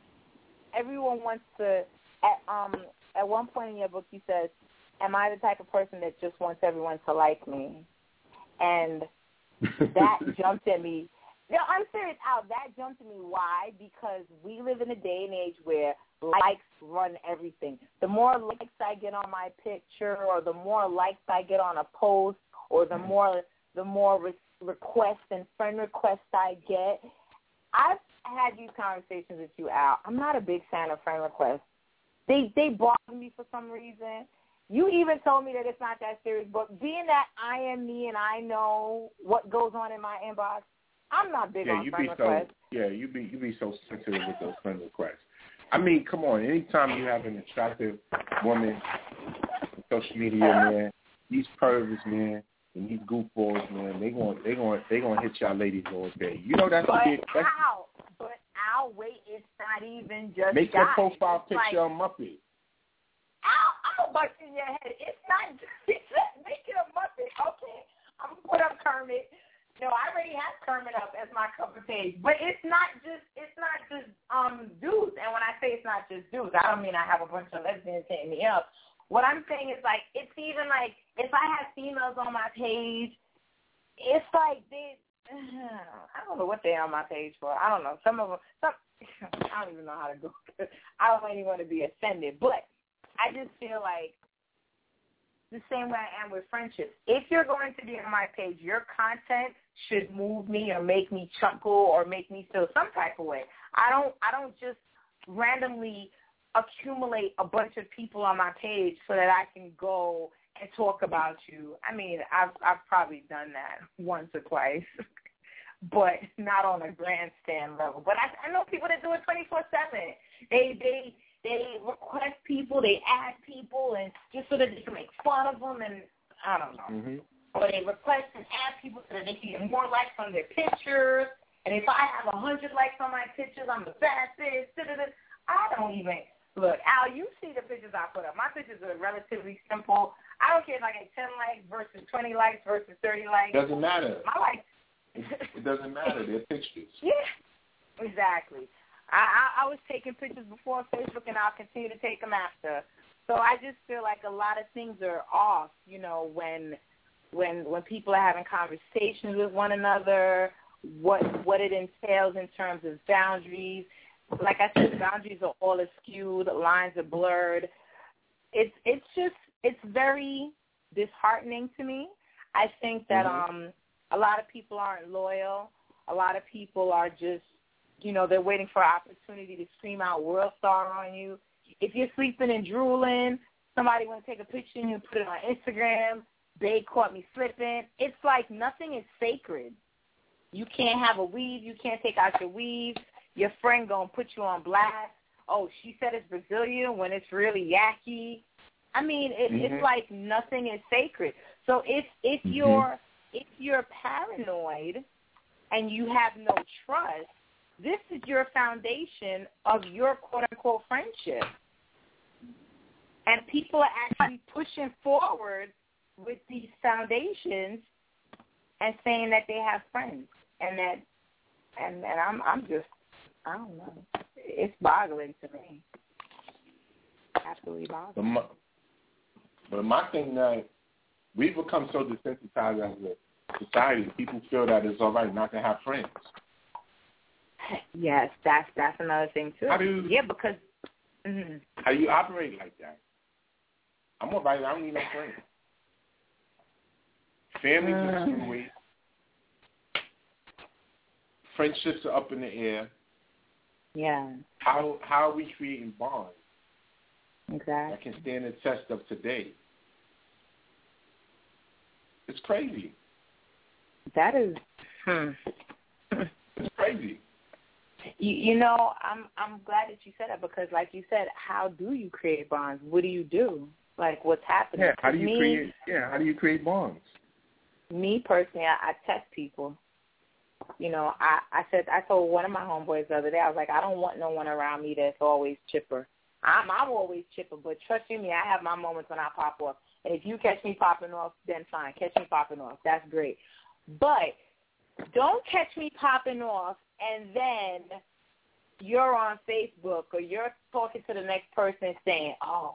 everyone wants to, at, um, at one point in your book you said, am I the type of person that just wants everyone to like me? And that jumped at me. No, I'm serious, Al. That jumped at me. Why? Because we live in a day and age where likes run everything. The more likes I get on my picture, or the more likes I get on a post, or the more the more re- requests and friend requests I get. I've had these conversations with you, Al. I'm not a big fan of friend requests. They they bother me for some reason. You even told me that it's not that serious, but being that I am me and I know what goes on in my inbox, I'm not big yeah, on you friend be requests. So, yeah, you be you be so sensitive with those friend requests. I mean, come on. Anytime you have an attractive woman on social media, man, these pervs, man, and these goofballs, man, they going they going they going to hit y'all ladies all day. You know that's but the big. That's, Al, but Al, wait, it's not even just make guys. your profile it's picture like, a Muppet. Al, I'm about in your head. It's not just make it a Muppet. Okay, I'm gonna put up Kermit. No, I already have Kermit up as my cover page, but it's not just it's not just um dudes. And when I say it's not just dudes, I don't mean I have a bunch of lesbians hitting me up. What I'm saying is like it's even like if I have females on my page, it's like they I don't know what they're on my page for. I don't know. Some of them, some I don't even know how to go. I don't even want to be offended, but I just feel like the same way I am with friendships. If you're going to be on my page, your content should move me or make me chuckle or make me feel some type of way. I don't I don't just randomly accumulate a bunch of people on my page so that I can go and talk about you. I mean, I've I've probably done that once or twice, but not on a grandstand level. But I, I know people that do it twenty-four seven. They they they request people, they add people, and just so that they can make fun of them, and I don't know. Mm-hmm. Or they request and add people so that they can get more likes on their pictures. And if I have a hundred likes on my pictures, I'm the fastest. I don't even look. Al, you see the pictures I put up. My pictures are relatively simple. I don't care if I get ten likes versus twenty likes versus thirty likes. Doesn't matter. My likes. It doesn't matter. They're pictures. Yeah, exactly. I, I I was taking pictures before Facebook, and I'll continue to take them after. So I just feel like a lot of things are off. You know, when when when people are having conversations with one another, what what it entails in terms of boundaries. Like I said, boundaries are all askew, the lines are blurred. It's it's just it's very disheartening to me. I think that mm-hmm. um a lot of people aren't loyal. A lot of people are just, you know, they're waiting for an opportunity to scream out world star on you. If you're sleeping and drooling, somebody want to take a picture and you put it on Instagram. They caught me slipping. It's like nothing is sacred. You can't have a weave. You can't take out your weave. Your friend going to put you on blast. Oh, she said it's Brazilian when it's really Yaki. I mean, it, mm-hmm. it's like nothing is sacred. So if if mm-hmm. you're if you're paranoid and you have no trust, this is your foundation of your quote-unquote friendship. And people are actually pushing forward with these foundations and saying that they have friends, and that, and, and I'm, I'm just, I don't know. It's boggling to me. Absolutely boggling. But my, but my thing that we've become so desensitized as a society, people feel that it's all right not to have friends. Yes, that's that's another thing too. How do you, yeah, because mm-hmm. how do you operate like that? I'm all right. I don't need no friends. Families mm. are two ways. Friendships are up in the air. Yeah. How how are we creating bonds exactly. that can stand the test of today? It's crazy. That is. Hmm. It's crazy. You, you know, I'm I'm glad that you said that because, like you said, how do you create bonds? What do you do? Like, what's happening? Yeah. How do you me, create? Yeah. How do you create bonds? Me personally, I, I test people. You know, I, I said I told one of my homeboys the other day, I was like, I don't want no one around me that's always chipper. I'm I'm always chipper, but trust you me, I have my moments when I pop off. And if you catch me popping off, then fine. Catch me popping off. That's great. But don't catch me popping off and then you're on Facebook or you're talking to the next person saying, oh,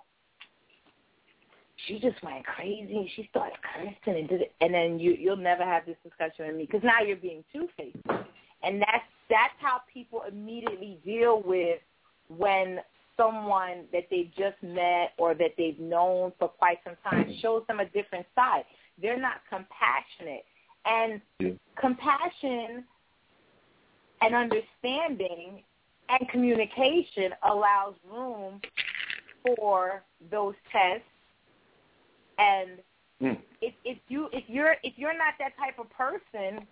she just went crazy. She started cursing and did it. And then you, you'll never have this discussion with me because now you're being two-faced. And that's, that's how people immediately deal with when someone that they've just met or that they've known for quite some time shows them a different side. They're not compassionate. And yeah. compassion and understanding and communication allows room for those tests. And mm. if if you if you're if you're not that type of person,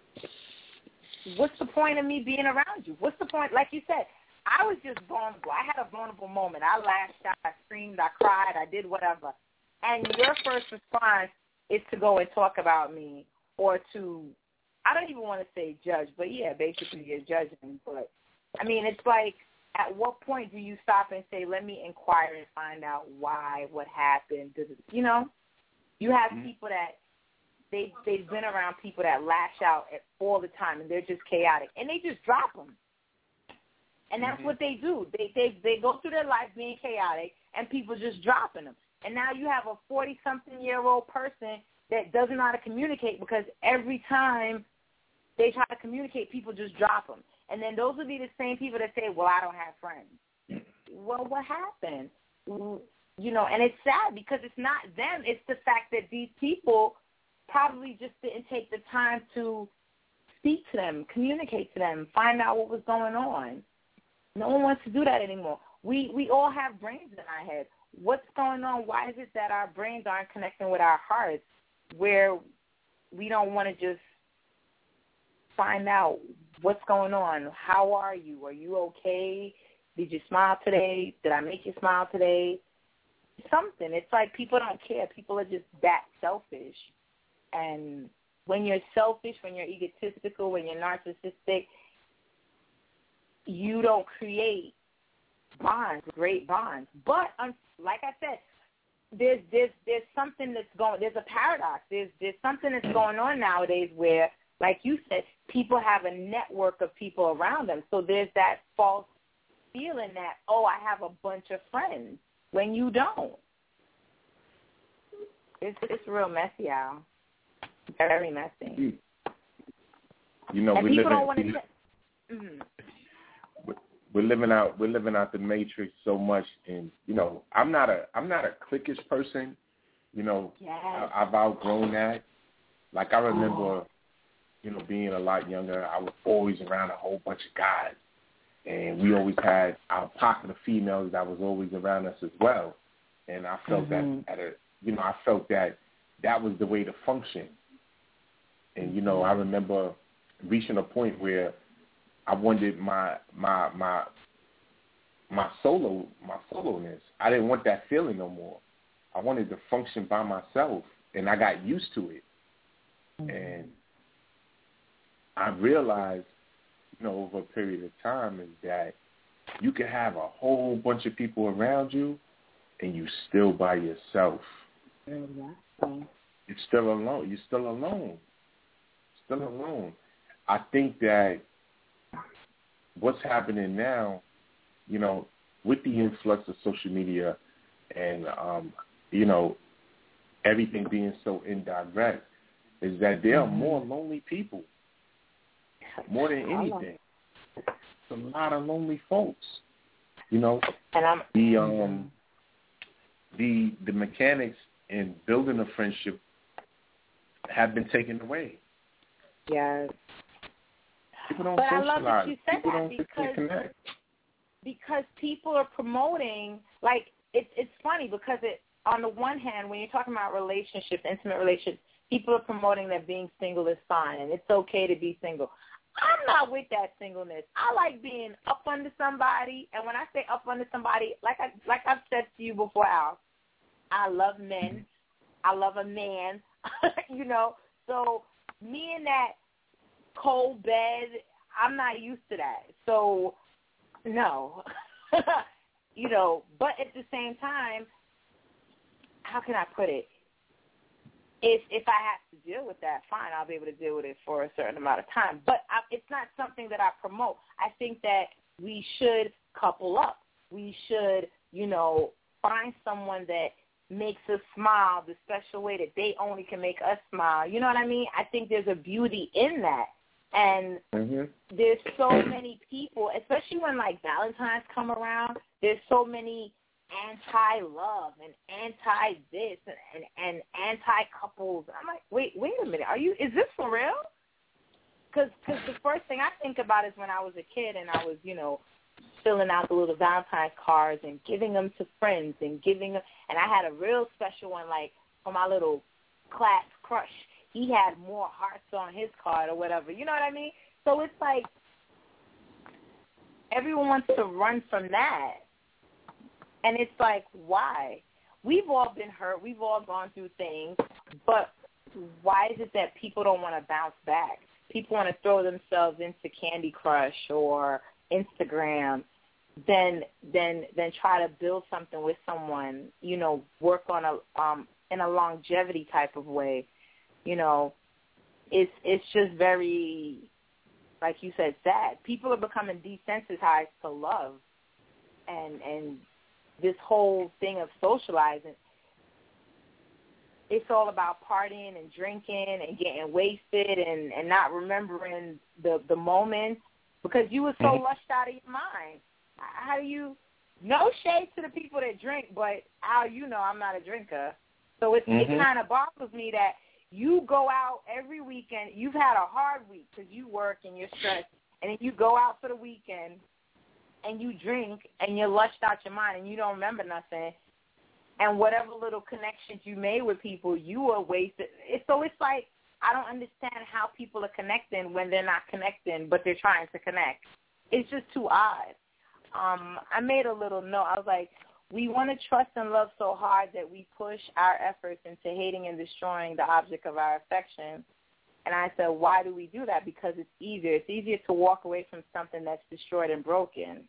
what's the point of me being around you? What's the point? Like you said, I was just vulnerable. I had a vulnerable moment. I lashed out, I screamed, I cried, I did whatever. And your first response is to go and talk about me or to, I don't even want to say judge, but yeah, basically you're judging. But, I mean, it's like, at what point do you stop and say, let me inquire and find out why, what happened? Does it, you know, you have mm-hmm. people that, they, they've been around people that lash out at all the time, and they're just chaotic, and they just drop them. And that's mm-hmm. what they do. They, they they go through their life being chaotic, and people just dropping them. And now you have a forty-something-year-old person that doesn't know how to communicate because every time they try to communicate, people just drop them. And then those will be the same people that say, well, I don't have friends. Well, what happened? You know, and it's sad because it's not them. It's the fact that these people probably just didn't take the time to speak to them, communicate to them, find out what was going on. No one wants to do that anymore. We we all have brains in our head. what's going on? Why is it that our brains aren't connecting with our hearts where we don't want to just find out what's going on? How are you? Are you okay? Did you smile today? Did I make you smile today? Something. It's like people don't care. People are just that selfish. And when you're selfish, when you're egotistical, when you're narcissistic, you don't create bonds, great bonds. But um, like I said, there's there's there's something that's going. There's a paradox. There's there's something that's going on nowadays where, like you said, people have a network of people around them. So there's that false feeling that, oh, I have a bunch of friends when you don't. It's it's real messy, Al. Very messy. You know, and we people live don't want to. in, T- mm-hmm. We're living out. We're living out the matrix so much, and you know, I'm not a. I'm not a cliquish person. You know, yes. I, I've outgrown that. Like I remember, oh. you know, being a lot younger, I was always around a whole bunch of guys, and we always had our pocket of females that was always around us as well. And I felt mm-hmm. that at a, you know, I felt that that was the way to function. And you know, I remember reaching a point where I wanted my my my my solo my solo-ness. I didn't want that feeling no more. I wanted to function by myself, and I got used to it. Mm-hmm. And I realized, you know, over a period of time, is that you can have a whole bunch of people around you, and you still by yourself. Mm-hmm. You're still alone. You're still alone. Still alone. I think that what's happening now, you know, with the influx of social media and, um, you know, everything being so indirect, is that there are more lonely people, more than anything. It's a lot of lonely folks, you know. And I'm, the um, the the mechanics in building a friendship have been taken away. Yes. People don't but socialize. I love that you said people that don't because connect. because people are promoting, like, it's it's funny because it on the one hand, when you're talking about relationships, intimate relationships, people are promoting that being single is fine and it's okay to be single. I'm not with that singleness. I like being up under somebody, and when I say up under somebody, like I like I've said to you before, Al, I love men. I love a man. You know, so me in that cold bed, I'm not used to that. So, no. You know, but at the same time, how can I put it? If if I have to deal with that, fine, I'll be able to deal with it for a certain amount of time. But I, it's not something that I promote. I think that we should couple up. We should, you know, find someone that makes us smile the special way that they only can make us smile. You know what I mean? I think there's a beauty in that. And mm-hmm. there's so many people, especially when, like, Valentine's come around, there's so many anti-love and anti-this and, and, and anti-couples. I'm like, wait, wait a minute. Are you? Is this for real? Because the first thing I think about is when I was a kid and I was, you know, filling out the little Valentine's cards and giving them to friends and giving them. And I had a real special one, like, for my little class crush. He had more hearts on his card or whatever. You know what I mean? So it's like everyone wants to run from that. And it's like, why? We've all been hurt. We've all gone through things. But why is it that people don't want to bounce back? People want to throw themselves into Candy Crush or Instagram, then then then try to build something with someone, you know, work on a um in a longevity type of way. You know, it's it's just very, like you said, sad. People are becoming desensitized to love, and and this whole thing of socializing, it's all about partying and drinking and getting wasted and, and not remembering the, the moments because you were so mm-hmm. lushed out of your mind. How do you, no shade to the people that drink, but how you know I'm not a drinker. So it's, mm-hmm. it kind of bothers me that you go out every weekend. You've had a hard week because you work and you're stressed, and then you go out for the weekend and you drink and you're lushed out your mind and you don't remember nothing. and whatever little connections you made with people, you were wasted. It's, so it's like, I don't understand how people are connecting when they're not connecting, but they're trying to connect. It's just too odd. Um, I made a little note. I was like, we want to trust and love so hard that we push our efforts into hating and destroying the object of our affection. And I said, why do we do that? Because it's easier. It's easier to walk away from something that's destroyed and broken.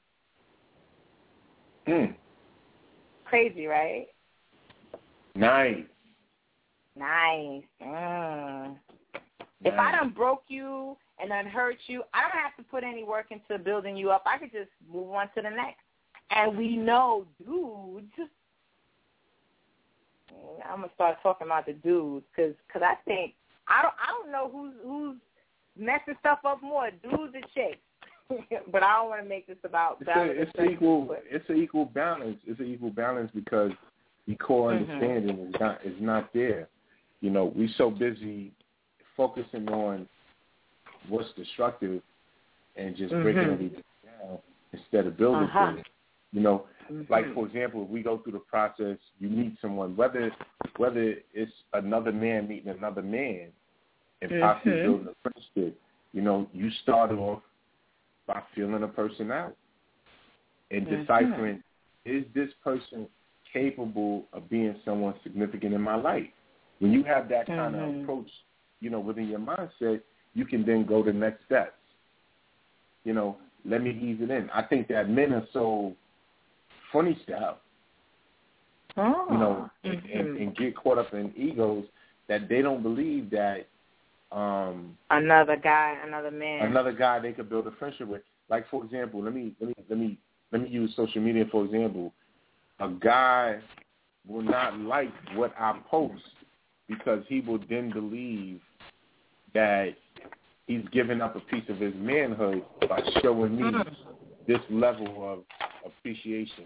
Mm. Crazy, right? Nice. Nice. Mm. If I done broke you and done hurt you, I don't have to put any work into building you up. I could just move on to the next. And we know dudes. I'm gonna start talking about the dudes because cause I think I don't I don't know who's who's messing stuff up more, dudes or chicks. But I don't want to make this about it's balance. A, it's an equal. It's an equal balance. It's an equal balance because the core understanding mm-hmm. is not is not there. You know, we're so busy focusing on what's destructive and just breaking mm-hmm. everything down instead of building uh-huh. things. You know, mm-hmm. like for example, if we go through the process, you meet someone, whether whether it's another man meeting another man, and mm-hmm. possibly building a friendship. You know, you start off by feeling a person out and mm-hmm. deciphering, is this person capable of being someone significant in my life? When you have that kind mm-hmm. of approach, you know, within your mindset, you can then go to the next steps. You know, let me ease it in. I think that men are so funny stuff, oh. you know, mm-hmm. and, and get caught up in egos that they don't believe that um, another guy, another man, another guy they could build a friendship with. Like for example, let me let me let me let me use social media for example. A guy will not like what I post because he will then believe that he's giving up a piece of his manhood by showing me mm. this level of appreciation.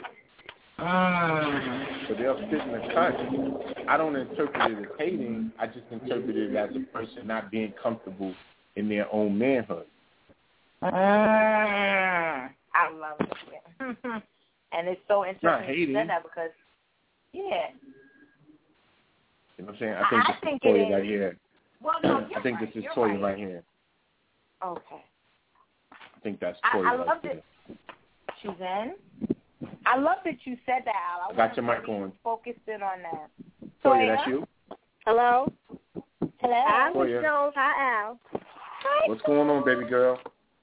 Mm. So they'll sit in the cut. I don't interpret it as hating. I just interpret it as a person not being comfortable in their own manhood. Mm. I love it. And it's so interesting you said that because, yeah. You know what I'm saying? I think I, this I think is Toya it right is. here. Well, no, you're I think right. this is you're Toya right. right here. Okay. I think that's I, Toya I right love there. that. She's in. I love that you said that, Al. I, I got your mic on. Focused in on that. Toya, that's you? Hello? Hello? Hi, Miss Toya. Jones. Hi, Al. Hi. What's going on, baby girl?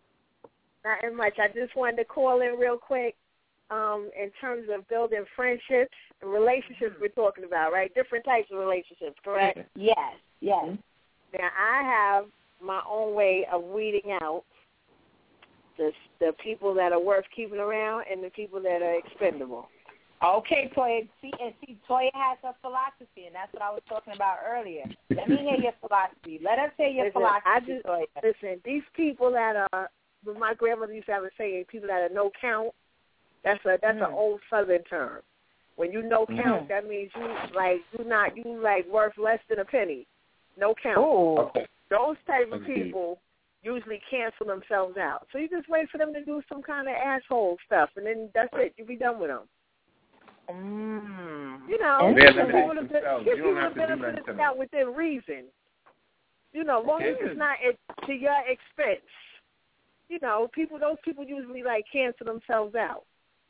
Not much. I just wanted to call in real quick um, in terms of building friendships and relationships we're talking about, right? Different types of relationships, correct? Yes, yes. Now, I have my own way of weeding out the the people that are worth keeping around and the people that are expendable. Okay, Toya. See, and see, Toya has her philosophy, and that's what I was talking about earlier. Let me hear your philosophy. Let us hear your listen, philosophy, I just, Toya. Listen, these people that are, my grandmother used to have a saying, people that are no count, that's a that's mm. an old Southern term. When you no count, mm. that means you like you not you like worth less than a penny. No count. Ooh. Those type of people usually cancel themselves out. So you just wait for them to do some kind of asshole stuff, and then that's it. You be done with them. Mm. You know, give people the benefit of the doubt within reason. You know, long as it's not at, to your expense. You know, people. Those people usually like cancel themselves out.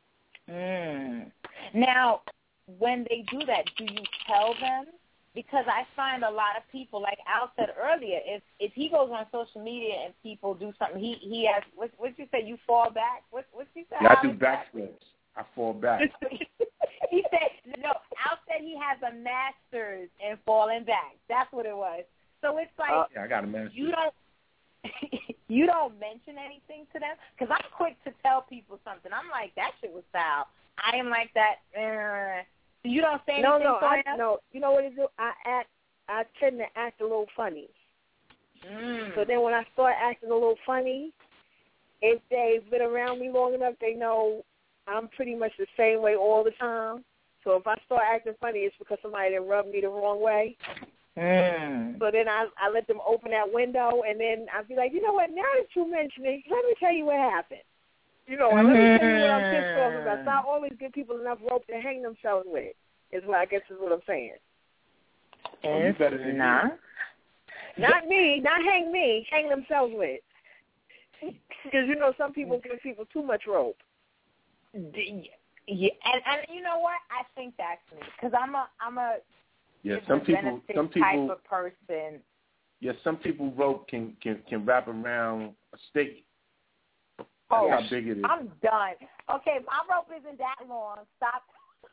Mm. Now, when they do that, do you tell them? Because I find a lot of people, like Al said earlier, if if he goes on social media and people do something, he he has what what you say? You fall back. What what you say? Yeah, I do backflips. I fall back. He said no. Al said he has a master's in falling back. That's what it was. So it's like uh, yeah, I got a master's. You don't you don't mention anything to them because I'm quick to tell people something. I'm like that shit was foul. I am like that. Uh, You don't say anything. No, no, for I, him? no. You know what I do? I act. I tend to act a little funny. Mm. So then, when I start acting a little funny, if they've been around me long enough, they know I'm pretty much the same way all the time. So if I start acting funny, it's because somebody done rubbed me the wrong way. Mm. So then I I let them open that window, and then I'll be like, you know what? Now that you mention it, let me tell you what happened. You know, mm-hmm. let me tell you what I'm pissed off about. So I always give people enough rope to hang themselves with. Is what I guess is what I'm saying. Oh, you better than nah. me. Not me, not hang me, hang themselves with. Because, you know, some people give people too much rope. Yeah, and, and you know what? I think that's me. Because I'm a, I'm a yeah, some people, some people, type of person. Yeah, some people rope can, can, can wrap around a steak. That's oh, how big it is. I'm done. Okay, my rope isn't that long. Stop.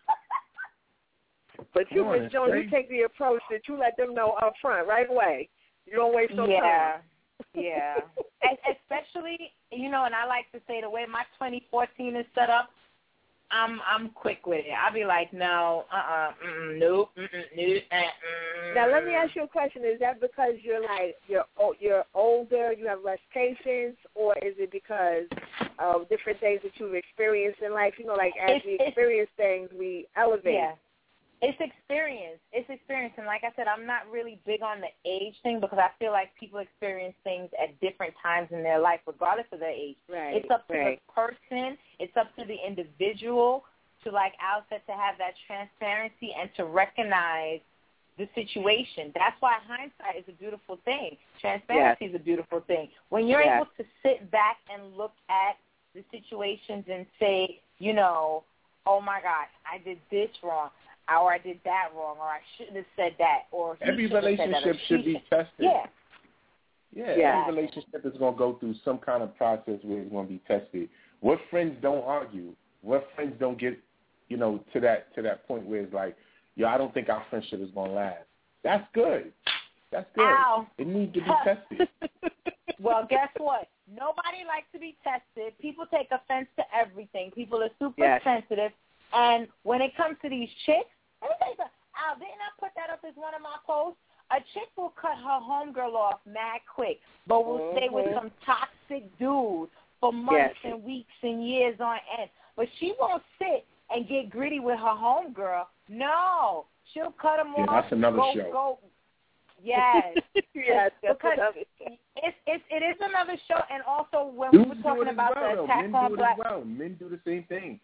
But you, Come Miz Jones, you take the approach that you let them know up front, right away. You don't waste no yeah. time. Yeah, yeah. Especially, you know, and I like to say the way my twenty fourteen is set up, I'm I'm quick with it. I'll be like, no, uh-uh, mm-mm, nope, mm-mm, nope, uh-uh. Now, let me ask you a question. Is that because you're like, you're you're older, you have less patience, or is it because of different things that you've experienced in life? You know, like as it's, we experience things, we elevate. Yeah. It's experience. It's experience. And like I said, I'm not really big on the age thing because I feel like people experience things at different times in their life, regardless of their age. Right, it's up to right. the person. It's up to the individual to, like Al said, to have that transparency and to recognize the situation. That's why hindsight is a beautiful thing. Transparency yes. is a beautiful thing. When you're yes. able to sit back and look at the situations and say, you know, oh, my God, I did this wrong. Or I did that wrong, or I shouldn't have said that, or every relationship should be tested. Yeah, yeah. yeah. Every relationship is going to go through some kind of process where it's going to be tested. What friends don't argue? What friends don't get, you know, to that to that point where it's like, yo, I don't think our friendship is going to last. That's good. That's good. Ow. It needs to be tested. Well, guess what? Nobody likes to be tested. People take offense to everything. People are super yes. sensitive, and when it comes to these chicks. Let me tell you something. Al, didn't I put that up as one of my posts? A chick will cut her homegirl off mad quick, but will mm-hmm. stay with some toxic dude for months yes. and weeks and years on end. But she won't sit and get gritty with her homegirl. No. She'll cut him yeah, off. That's another go, show. Go. Yes. yes, that's because another show. It's, it's, it is another show, and also when Dudes we were talking do it about as well, the attack Men on do it black. as well. Men do the same thing.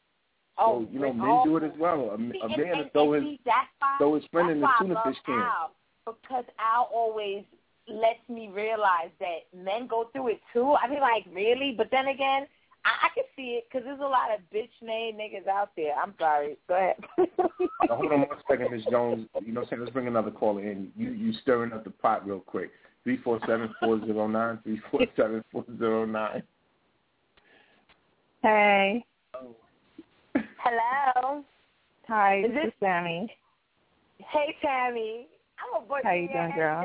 Oh, so, you know, men oh, do it as well. A, a see, man and, will and, throw and his, see, that's why, throw his friend that's in the why tuna I love fish can. Al, because Al always lets me realize that men go through it too. I mean, like, really? But then again, I, I can see it because there's a lot of bitch-made niggas out there. I'm sorry. Go ahead. Now, hold on one second, Miz Jones. You know what I'm saying? Let's bring another caller in. You you stirring up the pot real quick. three four seven, four zero nine, three four seven, four zero nine. Hey. Oh. Hello. Hi, is this this is Sammy. Hey, Tammy. I'm a boy. How you doing, girl?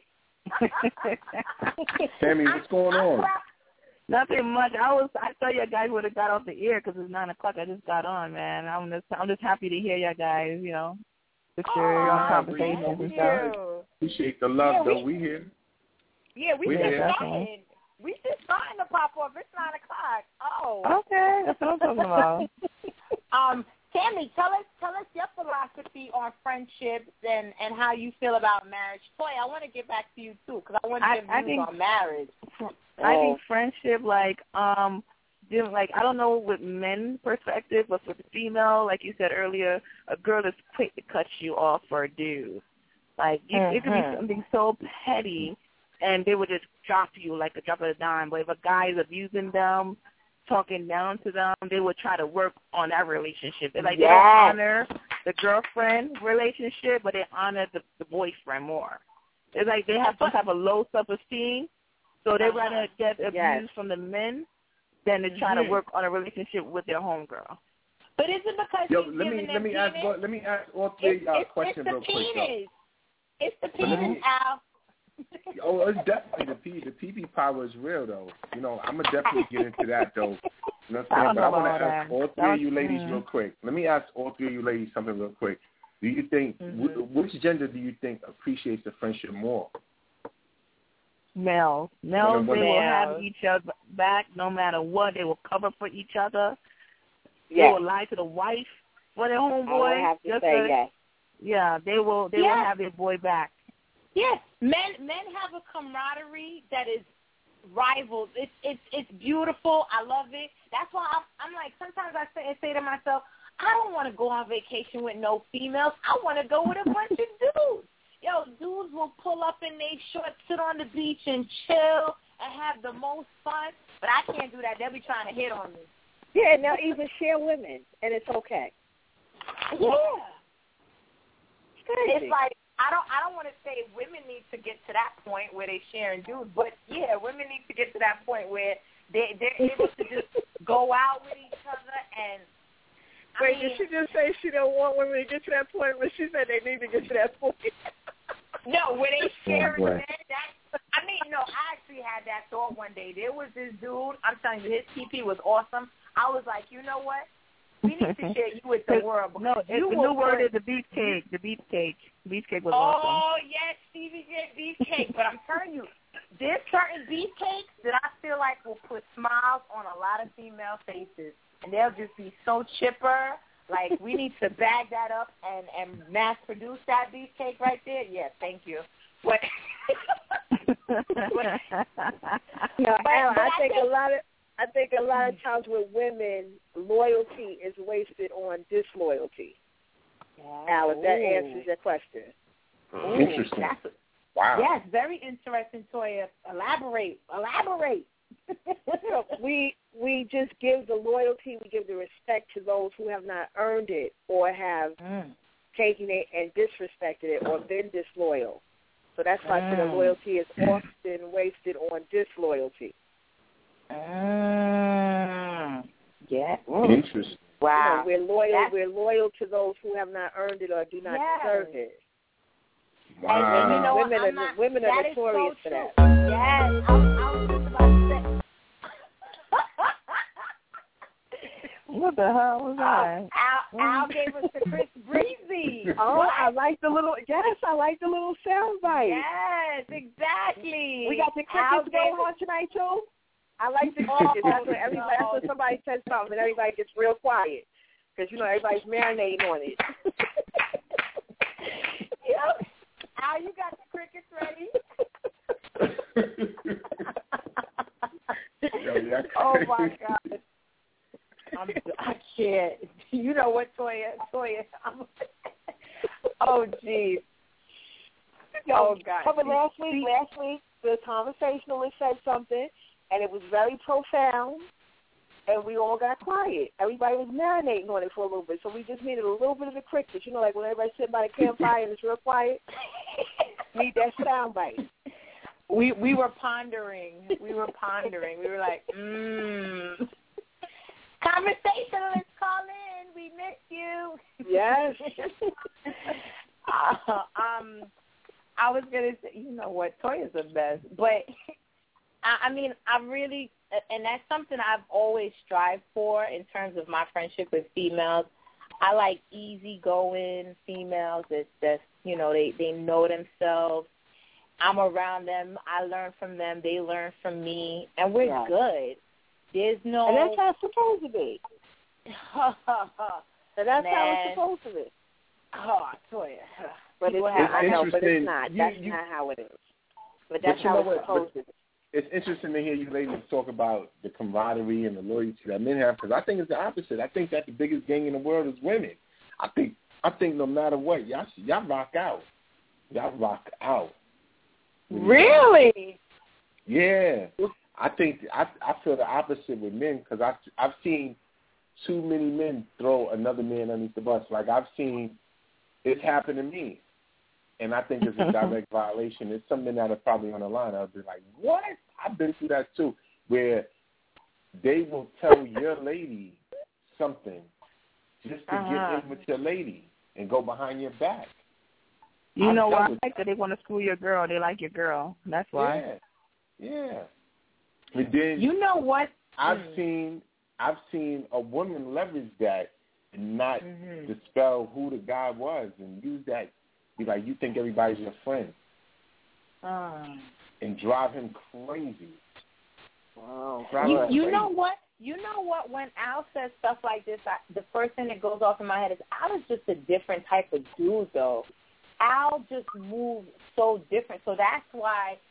Tammy. Tammy, what's going on? Nothing much. I was. I thought you guys would have got off the air because it's nine o'clock. I just got on, man. I'm just. I'm just happy to hear you guys. You know, just share your own conversations and stuff. Appreciate the love, yeah, though. We, we here. Yeah, we we just here. started. We just starting to pop off. It's nine o'clock. Oh. Okay, that's what I'm talking about. um, Tammy, tell us tell us your philosophy on friendships and, and how you feel about marriage. Toy, I want to get back to you too because I want to get views think, on marriage. I think friendship, like, um, like I don't know with men's perspective, but for the female, like you said earlier, a girl is quick to cut you off for a dude. Like you, mm-hmm. it could be something so petty, and they would just drop you like a drop of a dime. But if a guy is abusing them, talking down to them, they would try to work on that relationship. It's like yes. they don't honor the girlfriend relationship, but they honor the, the boyfriend more. It's like they have some type of low self-esteem, so they'd rather get abused yes. from the men than to try mm-hmm. to work on a relationship with their homegirl. But is it because Yo, he's let me giving let me penis? ask well, let me ask all three it's, uh, it's, questions it's real quick. Penis. Though. It's the penis, Al. Oh, it's definitely the P. The P P power is real, though. You know, I'm gonna definitely get into that, though. You know what I'm saying? But I want to ask all three of you ladies mm-hmm. real quick. Let me ask all three of you ladies something real quick. Do you think mm-hmm. w- which gender do you think appreciates the friendship more? Males. Males, they will have each other back no matter what. They will cover for each other. Yes. They will lie to the wife for their homeboy. I have to just say to, yes. Yeah, they will. They yes. will have their boy back. Yes, men men have a camaraderie that is rivals. It's it's it's beautiful. I love it. That's why I'm, I'm like sometimes I say, I say to myself, I don't want to go on vacation with no females. I want to go with a bunch of dudes. Yo, dudes will pull up in their shorts, sit on the beach and chill and have the most fun. But I can't do that. They'll be trying to hit on me. Yeah, and they'll even share women, and it's okay. Yeah. It's crazy. It's like, I don't I don't want to say women need to get to that point where they sharing dudes, but yeah, women need to get to that point where they, they're able to just go out with each other and I Wait, mean, did she just say she don't want women to get to that point, but she said they need to get to that point? No, where they sharing Oh, men, that, I mean, no, I actually had that thought one day. There was this dude, I'm telling you, his T P was awesome. I was like, you know what? We need to share you with the world. No, it's you the new word is the beefcake. The beefcake. Beefcake was oh, awesome. Oh, yes, Stevie J beefcake. But I'm telling you, there's certain beefcakes that I feel like will put smiles on a lot of female faces. And they'll just be so chipper. Like, we need to bag that up and, and mass produce that beefcake right there. Yes, thank you. But, but, no, but, Al, but I, I think think a lot of I think a lot of times with women, loyalty is wasted on disloyalty. Yeah. Al, if that Ooh. answers your question. Ooh, Interesting. That's, Wow. yes, very interesting, Toya. Elaborate. Elaborate. we we just give the loyalty, we give the respect to those who have not earned it or have Mm. taken it and disrespected it or been disloyal. So that's why Mm. the loyalty is often wasted on disloyalty. Mm. Yeah. Ooh. Interesting. Wow. You know, we're loyal. That's, we're loyal to those who have not earned it or do not yes. deserve it. Wow. And, and you know women what? are I'm not, women are that is notorious so for that. true. Yes. I was, I was just about to say. What the hell was that? Al, Al gave us the Chris Breezy. Oh, What? I like the little. Yes, I like the little sound bite. Yes, exactly. We got the Al crickets going gave on tonight too. I like the Oh, crickets. That's when everybody. no. That's when somebody says something and everybody gets real quiet because you know everybody's marinating on it. Yep. Al, you got the crickets ready? Yo, yeah, Oh my God. I'm, I can't. You know what, Toya? Toya. I'm, oh, geez. Oh, God. But last week, last week, the conversationalist said something, and it was very profound, and we all got quiet. Everybody was marinating on it for a little bit, so we just needed a little bit of the crickets. You know, like when everybody's sitting by the campfire and it's real quiet, need that sound bite. We we were pondering. We were pondering. We were like, mmm. Conversationalists, call in. We miss you. Yes. uh, um, I was gonna say, you know what, Toya's the best, but I, I mean, I really, and that's something I've always strived for in terms of my friendship with females. I like easygoing females that that you know they they know themselves. I'm around them. I learn from them. They learn from me, and we're yeah. good. There's no. And that's how it's supposed to be. And that's Man. how it's supposed to be. Oh, Toya. But it's, People not, have- I know, but interesting. it's not. You- That's you- not how it is. But But that's you how know it's what? supposed But to be. it's interesting to hear you ladies talk about the camaraderie and the loyalty that men have, because I think it's the opposite. I think that the biggest gang in the world is women. I think I think no matter what, y'all y'all rock out. Y'all rock out. Really? Yeah. I think I I feel the opposite with men because I've I've seen too many men throw another man underneath the bus. Like I've seen it happen to me, and I think it's a direct violation. There's some men that are probably on the line. I'll be like, what? I've been through that too, where they will tell your lady something just to Uh-huh. get in with your lady and go behind your back. You I've know dealt why? with- Because they want to screw your girl. They like your girl. That's why. Yeah, yeah. And then You know what? I've Mm. seen I've seen a woman leverage that and not Mhm. dispel who the guy was and use that, be like, you think everybody's your friend, Um, and drive him crazy. Wow. Drive you him you crazy. know what? You know what? When Al says stuff like this, I, the first thing that goes off in my head is Al is just a different type of dude, though. Al just moves so different, so that's why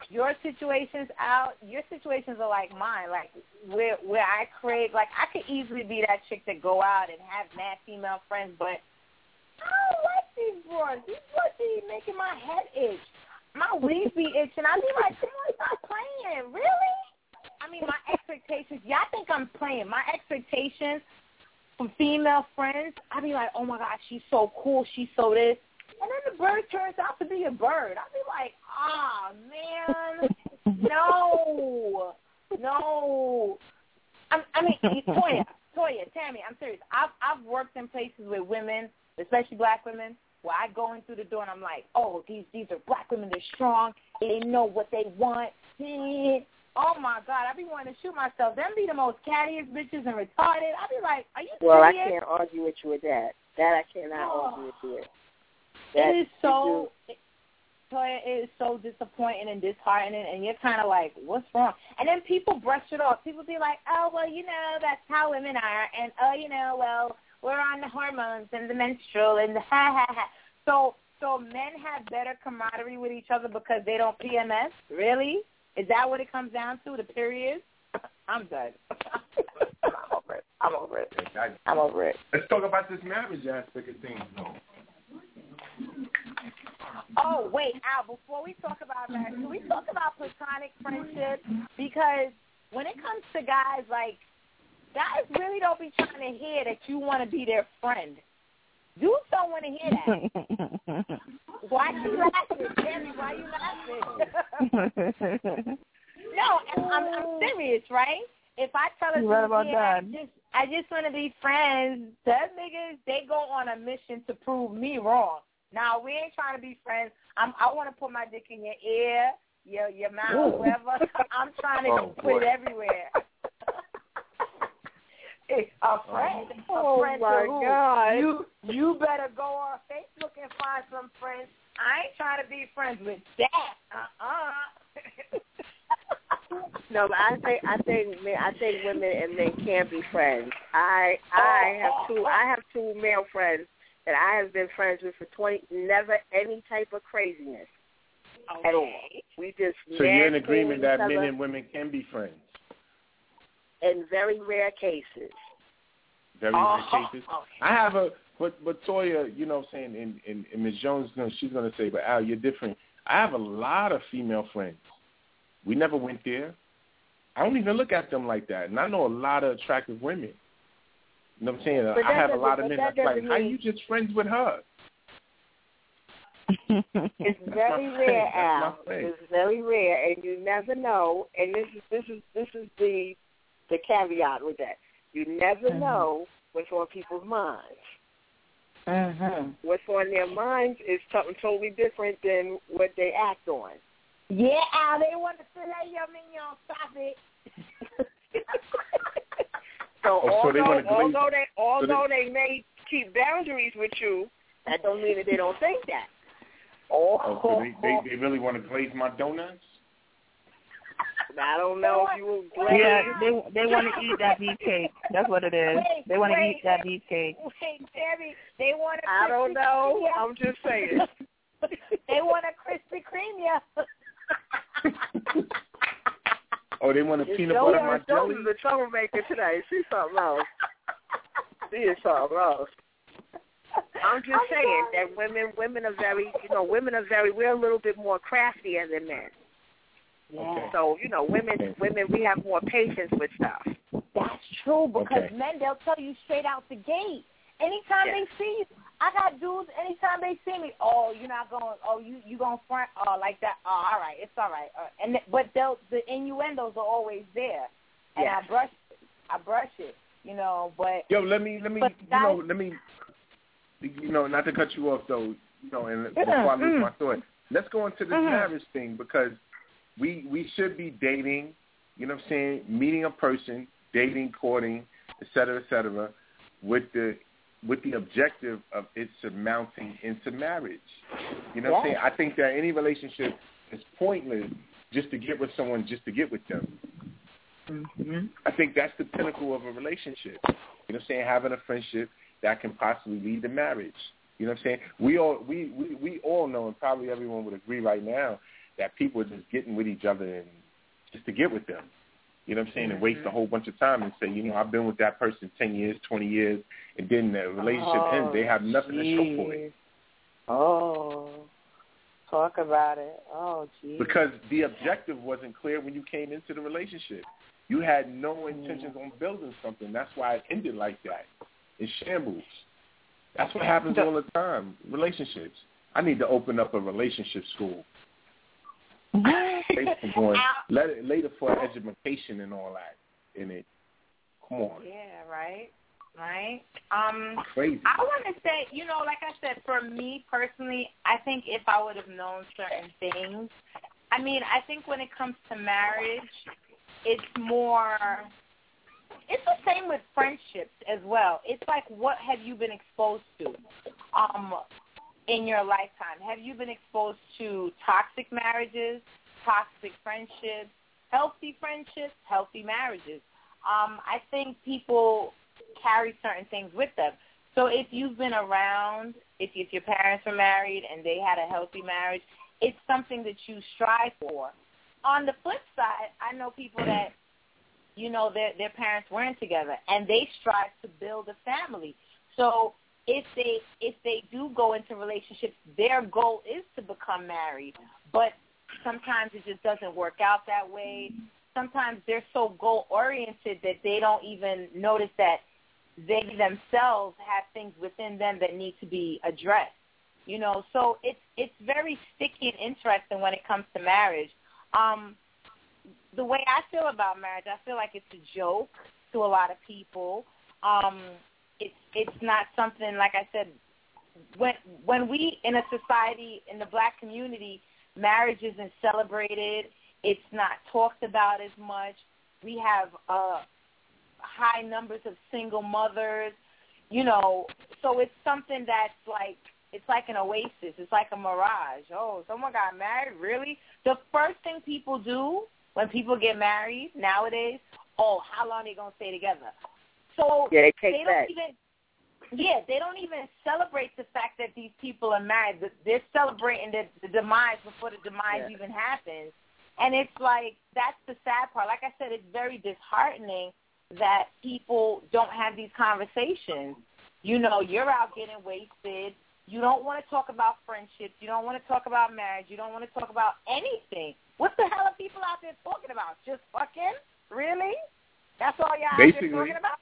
your situations out, your situations are like mine. Like where where I crave, like I could easily be that chick that go out and have mad female friends, but I don't like these boys. These boys be making my head itch. My weeds be itching. I be like, come on, stop playing. Really? I mean, my expectations, y'all think I'm playing. My expectations from female friends, I be like, oh, my God, she's so cool. She's so this. And then the bird turns out to be a bird. I be like, ah, oh, man, no, no. I, I mean, Toya, Toya, Tammy, I'm serious. I've, I've worked in places with women, especially black women, where I go in through the door and I'm like, oh, these these are black women. They're strong. They know what they want. Oh, my God. I be wanting to shoot myself. Them be the most cattiest bitches and retarded. I be like, are you well, serious? Well, I can't argue with you with that. That I cannot oh. argue with you. That it is so, it, Toya, it is so disappointing and disheartening, and you're kind of like, what's wrong? And then people brush it off. People be like, oh, well, you know, that's how women are, and, oh, you know, well, we're on the hormones and the menstrual and the ha-ha-ha. So, so men have better camaraderie with each other because they don't P M S? Really? Is that what it comes down to, the period? I'm done. I'm over it. I'm over it. I'm over it. Let's talk about this marriage aspect of things, though. Oh, wait, Al, before we talk about marriage, can we talk about platonic friendship? Because when it comes to guys, like, guys really don't be trying to hear that you want to be their friend. Dudes don't want to hear that. Why you laughing? Tammy, why you laughing? No, I'm, I'm serious, right? If I tell a dude, yeah, I just, I just want to be friends, those niggas, they go on a mission to prove me wrong. Now, we ain't trying to be friends. I'm, I want to put my dick in your ear, your, your mouth, wherever. I'm trying to oh, put boy. it everywhere. A friend, oh a friend my to who? God. You, you better go on Facebook and find some friends. I ain't trying to be friends with that. Uh-uh. No, but I think I think I think women and men can't be friends. I I have two I have two male friends that I have been friends with for twenty. Never any type of craziness okay. at all. We just so you're in agreement that men and women can be friends. In very rare cases. Very oh, rare cases. Oh, I have a, but but Toya, you know what I'm saying, and, and, and Miz Jones, she's going to say, but Al, you're different. I have a lot of female friends. We never went there. I don't even look at them like that. And I know a lot of attractive women. You know what I'm saying? But I have a lot of but men that that's like, mean... how you just friends with her? It's very rare, Al. It's very rare, and you never know. And this is this is this is the the caveat with that. You never mm-hmm. know what's on people's minds. Mm-hmm. What's on their minds is something totally different than what they act on. Yeah, Al, they want to fillet your mignon. Stop it. so, oh, although, so they although they although so they, they may keep boundaries with you, that don't mean that they don't think that. Oh, oh so they, they, they really want to glaze my donuts? I don't know if you will glaze. Yeah, they they want to eat that beef cake. That's what it is. Wait, they want to wait, eat that beef cake. Wait, Debbie, they want a I don't know. Kreme. I'm just saying. They want a Krispy Kreme. Oh, they want a peanut butter my jelly? This is the troublemaker today. She's something else. She is something else. I'm just I'm saying sorry. that women women are very, you know, women are very, we're a little bit more craftier than men. Yeah. So, you know, women, okay. women, we have more patience with stuff. That's true because okay. men, they'll tell you straight out the gate. Anytime yes. they see you, I got dudes, anytime they see me, oh, you're not going, oh, you you going front, oh, like that, oh, all right, it's all right. Uh, and But they'll, the innuendos are always there. And yes. I brush I brush it, you know, but. Yo, let me, let me, but you guys, know, let me, you know, not to cut you off, though, you know, and before I lose mm. my thought, let's go into this mm-hmm. marriage thing because we we should be dating, you know what I'm saying, meeting a person, dating, courting, et cetera, et cetera, with the with the objective of it surmounting into marriage. You know what I'm saying? I think that any relationship is pointless just to get with someone just to get with them. Mm-hmm. I think that's the pinnacle of a relationship. You know what I'm saying? Having a friendship that can possibly lead to marriage. You know what I'm saying? We all we, we, we all know, and probably everyone would agree right now, that people are just getting with each other and just to get with them. You know what I'm saying? And waste a whole bunch of time and say, you know, I've been with that person ten years, twenty years, and then the relationship oh, ends. They have nothing geez. to show for it. Oh, talk about it. Oh, geez. Because the objective wasn't clear when you came into the relationship. You had no intentions on building something. That's why it ended like that. In shambles. That's what happens all the time. Relationships. I need to open up a relationship school. Going, let it later for education and all that in it. Come on. Yeah, right. Right. Um, Crazy. I want to say, you know, like I said, for me personally, I think if I would have known certain things, I mean, I think when it comes to marriage, it's more, it's the same with friendships as well. It's like, what have you been exposed to um, in your lifetime? Have you been exposed to toxic marriages, toxic friendships, healthy friendships, healthy marriages? Um, I think people carry certain things with them. So if you've been around, if, if your parents were married and they had a healthy marriage, it's something that you strive for. On the flip side, I know people that, you know, their their parents weren't together and they strive to build a family. So if they if they do go into relationships, their goal is to become married. But sometimes it just doesn't work out that way. Sometimes they're so goal-oriented that they don't even notice that they themselves have things within them that need to be addressed. You know, so it's it's very sticky and interesting when it comes to marriage. Um, the way I feel about marriage, I feel like it's a joke to a lot of people. Um, it's it's not something, like I said, when when we in a society, in the black community, marriage isn't celebrated. It's not talked about as much. We have uh, high numbers of single mothers, you know, so it's something that's like, it's like an oasis. It's like a mirage. Oh, someone got married? Really? The first thing people do when people get married nowadays, oh, how long are they going to stay together? So yeah, they, take they don't that. even, yeah, they don't even celebrate the fact that these people are married. They're celebrating the, the demise before the demise yeah. even happens. And it's like, that's the sad part. Like I said, it's very disheartening that people don't have these conversations. You know, you're out getting wasted. You don't want to talk about friendships. You don't want to talk about marriage. You don't want to talk about anything. What the hell are people out there talking about? Just fucking? Really? That's all y'all Basically. out there talking about?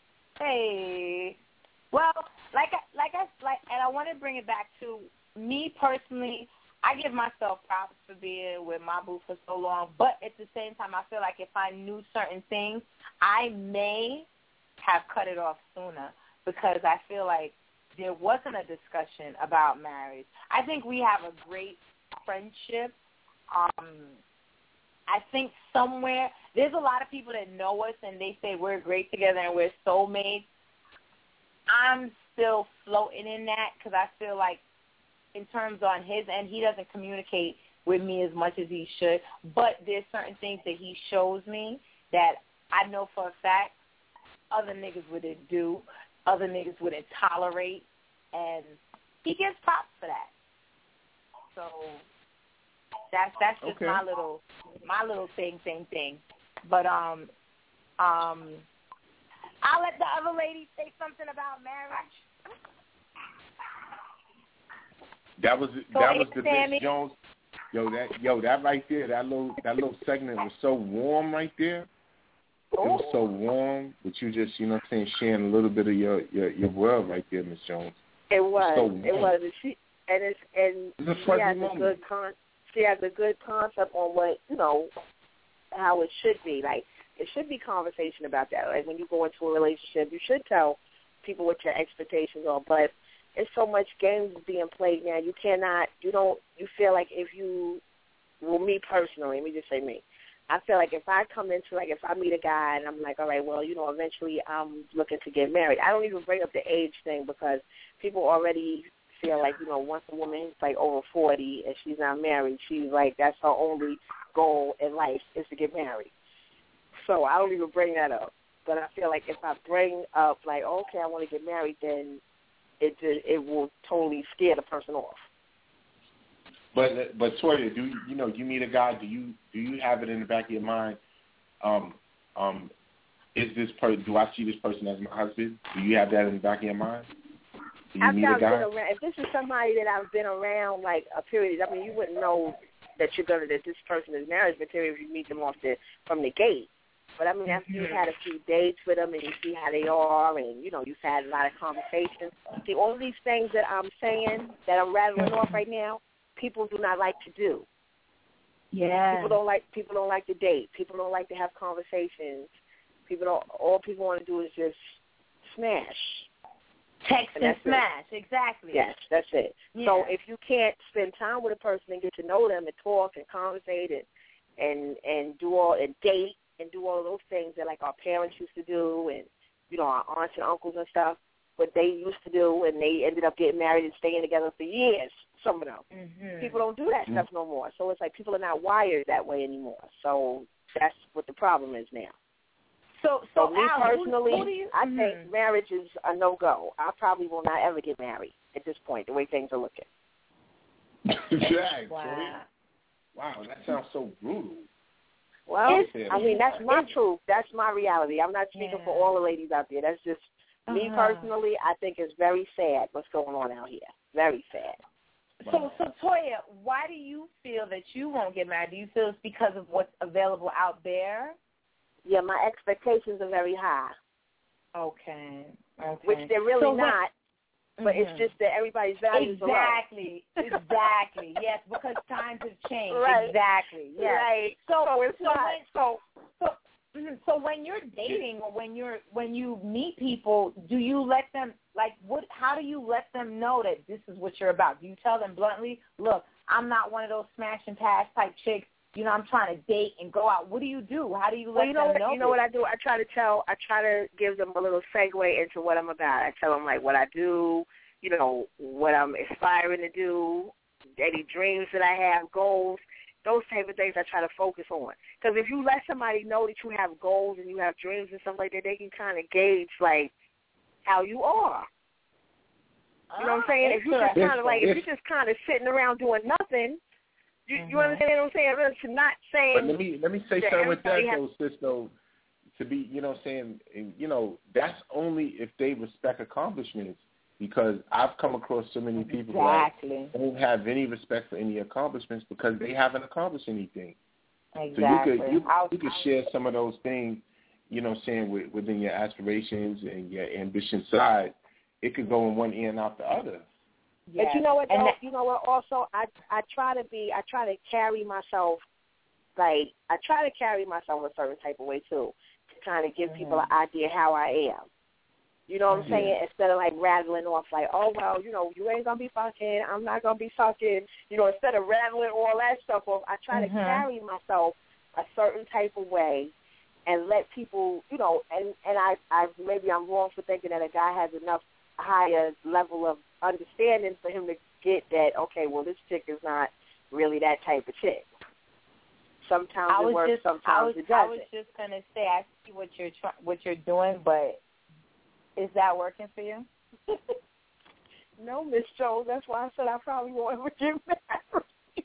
Hey. Well, like I, like I, like, and I want to bring it back to me personally. I give myself props for being with my boo for so long, but at the same time, I feel like if I knew certain things, I may have cut it off sooner because I feel like there wasn't a discussion about marriage. I think we have a great friendship. Um, I think somewhere, there's a lot of people that know us and they say we're great together and we're soulmates. I'm still floating in that because I feel like in terms on his end, he doesn't communicate with me as much as he should, but there's certain things that he shows me that I know for a fact other niggas wouldn't do, other niggas wouldn't tolerate, and he gets props for that. So that's that's just okay. my little my little thing, thing, thing. But um um I'll let the other lady say something about marriage. That was So that was the Sammy. Miss Jones. Yo, that yo, that right there, that little that little segment was so warm right there. It was so warm, but you just, you know what I'm saying, sharing a little bit of your, your, your world right there, Miss Jones. It was. So it was. And she and it's and it's a she has moment. a good con she has a good concept on what, you know, how it should be. Like it should be conversation about that. Like when you go into a relationship, you should tell people what your expectations are. But it's so much games being played now. You cannot, you don't, you feel like if you, well, me personally, let me just say me. I feel like if I come into, like, if I meet a guy and I'm like, all right, well, you know, eventually I'm looking to get married. I don't even bring up the age thing because people already feel like, you know, once a woman's like over forty and she's not married, she's like, that's her only goal in life is to get married. So I don't even bring that up. But I feel like if I bring up, like, okay, I want to get married, then it it will totally scare the person off. But but Toya, do you, you know you meet a guy? Do you do you have it in the back of your mind? Um, um, is this per? Do I see this person as my husband? Do you have that in the back of your mind? Do you I've meet a been guy? around. If this is somebody that I've been around like a period, I mean, you wouldn't know that you're gonna that this person is marriage material if you meet them off the from the gate. But I mean, after you've had a few dates with them and you see how they are, and you know you've had a lot of conversations. See, all of these things that I'm saying that I'm rattling off right now, people do not like to do. Yeah. People don't like people don't like to date. People don't like to have conversations. People don't. All people want to do is just smash. Text and, and smash. It. Exactly. Yes, that's it. Yeah. So if you can't spend time with a person and get to know them and talk and conversate and and and do all and date and do all of those things that like our parents used to do and you know our aunts and uncles and stuff, what they used to do, and they ended up getting married and staying together for years. Some of them. Mm-hmm. People don't do that mm-hmm. stuff no more. So it's like people are not wired that way anymore. So that's what the problem is now. So, so, so me Al, personally, who, who do you, I mm-hmm. think marriage is a no-go. I probably will not ever get married at this point, the way things are looking. Jack, wow. Wow, that sounds so brutal. Well, I mean, that's my it's, truth. That's my reality. I'm not speaking yeah. for all the ladies out there. That's just uh-huh. me personally. I think it's very sad what's going on out here. Very sad. So, so Toya, why do you feel that you won't get married? Do you feel it's because of what's available out there? Yeah, my expectations are very high. Okay. Okay. Which they're really so not. When, but mm-hmm. it's just that everybody's values exactly. are low. Exactly. Yes, because times have changed. Right. Exactly. Yes. Right. So, so it's so not. When, so, so, mm-hmm. so when you're dating or when you're when you meet people, do you let them like what? How do you let them know that this is what you're about? Do you tell them bluntly, look, I'm not one of those smash and pass type chicks. You know, I'm trying to date and go out. What do you do? How do you let well, you know them what, know? You know this? what I do? I try to tell. I try to give them a little segue into what I'm about. I tell them like what I do. You know, what I'm aspiring to do, any dreams that I have, goals, those type of things I try to focus on. Because if you let somebody know that you have goals and you have dreams and stuff like that, they can kind of gauge, like, how you are. You know what I'm saying? If you just kind of like, if you're just kind of sitting around doing nothing, you, mm-hmm. you understand what I'm saying? I'm not saying. But let me let me say that something with that, though, sis, though, to be, you know what I'm saying, and, you know, that's only if they respect accomplishments. Because I've come across so many people exactly. that don't have any respect for any accomplishments because they haven't accomplished anything. Exactly. So you could you, you could share some of those things, you know what I'm saying, with, within your aspirations and your ambition side. It could go in one ear and out the other. Yes. But you know what, though, that, you know what, also, I, I try to be, I try to carry myself, like, I try to carry myself a certain type of way, too, to kind of give mm-hmm. people an idea how I am. You know what I'm saying? Yeah. Instead of, like, rattling off, like, oh, well, you know, you ain't going to be fucking, I'm not going to be fucking. You know, instead of rattling all that stuff off, I try mm-hmm. to carry myself a certain type of way and let people, you know, and, and I, I maybe I'm wrong for thinking that a guy has enough higher level of understanding for him to get that, okay, well, this chick is not really that type of chick. Sometimes it works, just, sometimes I was, it doesn't. I was just going to say, I see what you're, try- what you're doing, but is that working for you? No, Miss Jones. That's why I said I probably won't ever get married.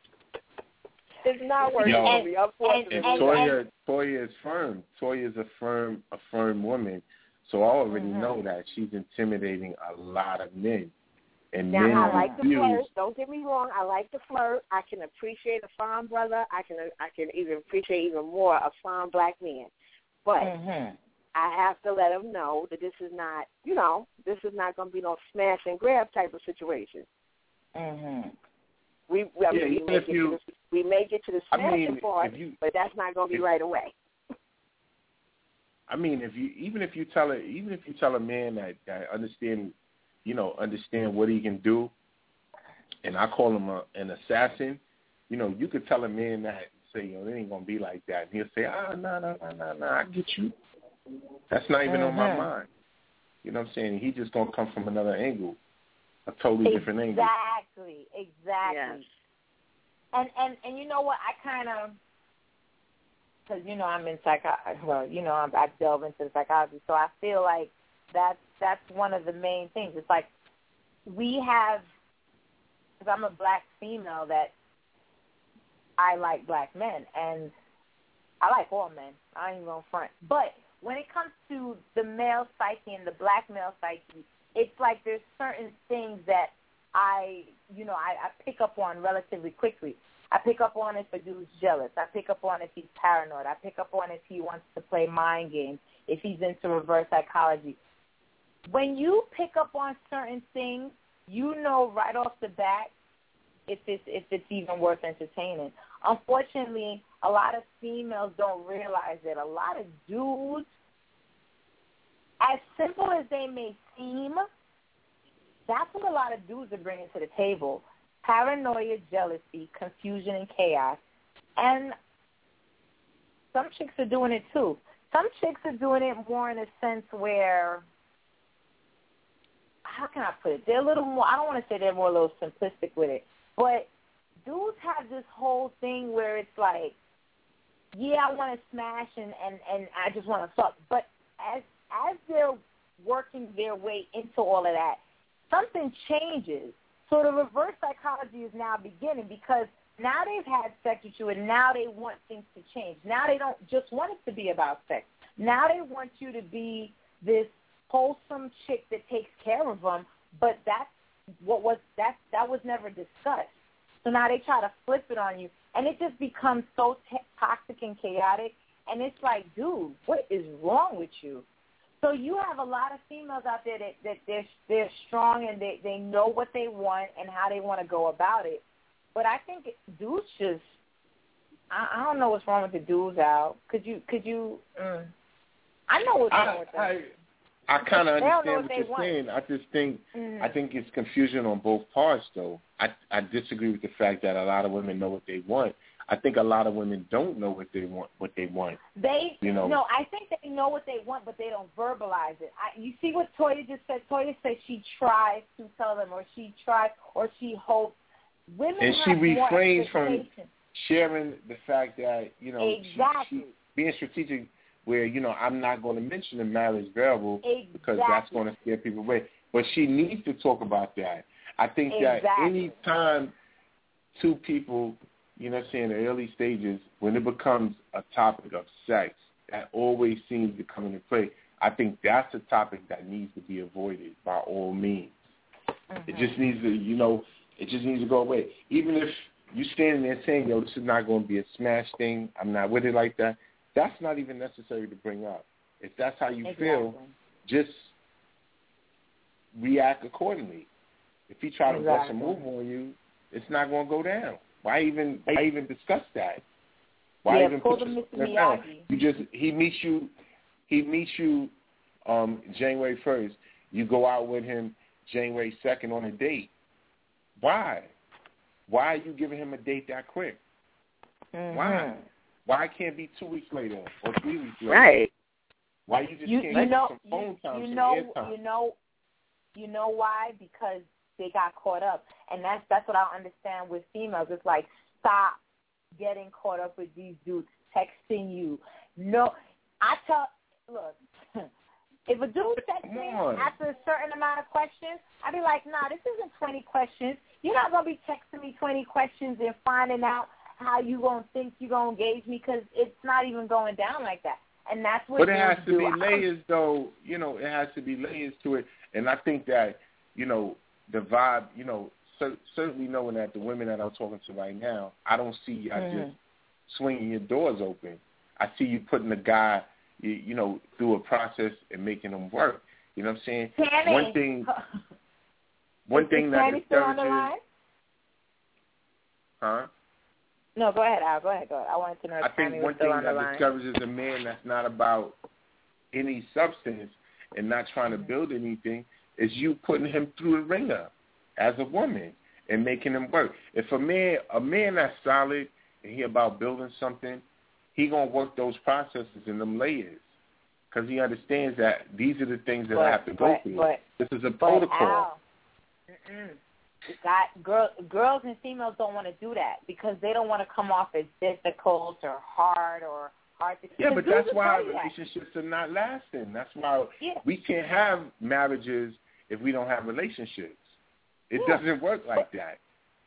It's not working Yo, for me, unfortunately. And Toya, Toya is firm. Toya is a firm, a firm woman. So I already mm-hmm. know that she's intimidating a lot of men. And now, men I like refuse. to flirt. Don't get me wrong. I like to flirt. I can appreciate a fine brother. I can I can even appreciate even more a fine black man. But mm-hmm. I have to let them know that this is not, you know, this is not going to be no smash and grab type of situation. Mm-hmm. We, I mean, yeah, we, may you, the, we may get to the smashing I mean, part, you, but that's not going to be if, right away. I mean, if you even if you tell a even if you tell a man that, that understand, you know, understand what he can do, and I call him a, an assassin, you know, you could tell a man that, say, yo, it ain't gonna be like that, and he'll say, ah, no, no, no, no, no, I get you. That's not even mm-hmm. on my mind. You know what I'm saying? He just gonna come from another angle, a totally exactly, different angle. Exactly, exactly. Yes. And and and you know what? I kind of, because you know I'm in psycho. Well, you know I'm, I delve into the psychology, so I feel like that's that's one of the main things. It's like we have, because I'm a black female that I like black men, and I like all men. I ain't even gonna front. But when it comes to the male psyche and the black male psyche, it's like there's certain things that I, you know, I, I pick up on relatively quickly. I pick up on if a dude's jealous. I pick up on if he's paranoid. I pick up on if he wants to play mind games, if he's into reverse psychology. When you pick up on certain things, you know right off the bat if it's, if it's even worth entertaining. Unfortunately, a lot of females don't realize that a lot of dudes, as simple as they may seem, that's what a lot of dudes are bringing to the table. Paranoia, jealousy, confusion, and chaos. And some chicks are doing it too. Some chicks are doing it more in a sense where, how can I put it? They're a little more, I don't want to say they're more a little simplistic with it, but dudes have this whole thing where it's like, yeah, I want to smash and, and, and I just want to fuck. But as as they're working their way into all of that, something changes. So the reverse psychology is now beginning because now they've had sex with you and now they want things to change. Now they don't just want it to be about sex. Now they want you to be this wholesome chick that takes care of them, but that's what was that that was never discussed. So now they try to flip it on you, and it just becomes so t- toxic and chaotic. And it's like, dude, what is wrong with you? So you have a lot of females out there that, that they're they're strong and they, they know what they want and how they want to go about it. But I think it, dudes just, I, I don't know what's wrong with the dudes out. Could you, could you, mm. I know what's wrong I, with them. I, I kind of understand what, what you're want. saying. I just think mm. I think it's confusion on both parts, though. I I disagree with the fact that a lot of women know what they want. I think a lot of women don't know what they want. What they want. They, you know. No, I think they know what they want, but they don't verbalize it. I, you see what Toya just said? Toya said she tries to tell them, or she tries, or she hopes. Women and have she more refrains from sharing the fact that you know exactly. she, she, being strategic. Where, you know, I'm not going to mention the marriage variable exactly. because that's going to scare people away. But she needs to talk about that. I think exactly. that any time two people, you know what I'm saying, in the early stages, when it becomes a topic of sex, that always seems to come into play. I think that's a topic that needs to be avoided by all means. Mm-hmm. It just needs to, you know, it just needs to go away. Even if you're standing there saying, yo, this is not going to be a smash thing, I'm not with it like that, that's not even necessary to bring up. If that's how you exactly. feel, just react accordingly. If he try to exactly. bust a move on you, it's not going to go down. Why even why even discuss that? Why yeah, even pull put the yourself down? You just he meets you he meets you um, January first. You go out with him January second on a date. Why? Why are you giving him a date that quick? Mm-hmm. Why? Why can't it be two weeks later or three weeks later? Right. Why you just you, can't you get know, some phone time, you some know, air time? You know, you know why? Because they got caught up, and that's that's what I don't understand with females. It's like, stop getting caught up with these dudes texting you. No, I tell, look, if a dude texts me after a certain amount of questions, I'd be like, nah, this isn't twenty questions. You're not gonna be texting me twenty questions and finding out how you gonna think you gonna engage me, because it's not even going down like that. And that's what. But it has to do. be layers, though. You know, it has to be layers to it. And I think that, you know, the vibe. You know, cer- certainly knowing that the women that I'm talking to right now, I don't see you mm-hmm. just swinging your doors open. I see you putting the guy, you, you know, through a process and making him work. You know what I'm saying? Tammy. One thing. One is, thing is that Tammy still on the discourages. line? Huh? No, go ahead, Al. Go ahead, go ahead. I wanted to know if I think Tammy one was still thing on the that line. discourages a man that's not about any substance and not trying mm-hmm. to build anything is you putting him through the ringer as a woman and making him work. If a man, a man that's solid and he about building something, he gonna work those processes in them layers because he understands that these are the things that but, I have to but, go through. But, this is a but protocol. Al, got girl, girls and females don't want to do that because they don't want to come off as difficult or hard or hard to. Yeah, but that's why relationships that. are not lasting. That's why yeah. we can't have marriages if we don't have relationships. It yeah. doesn't work like that.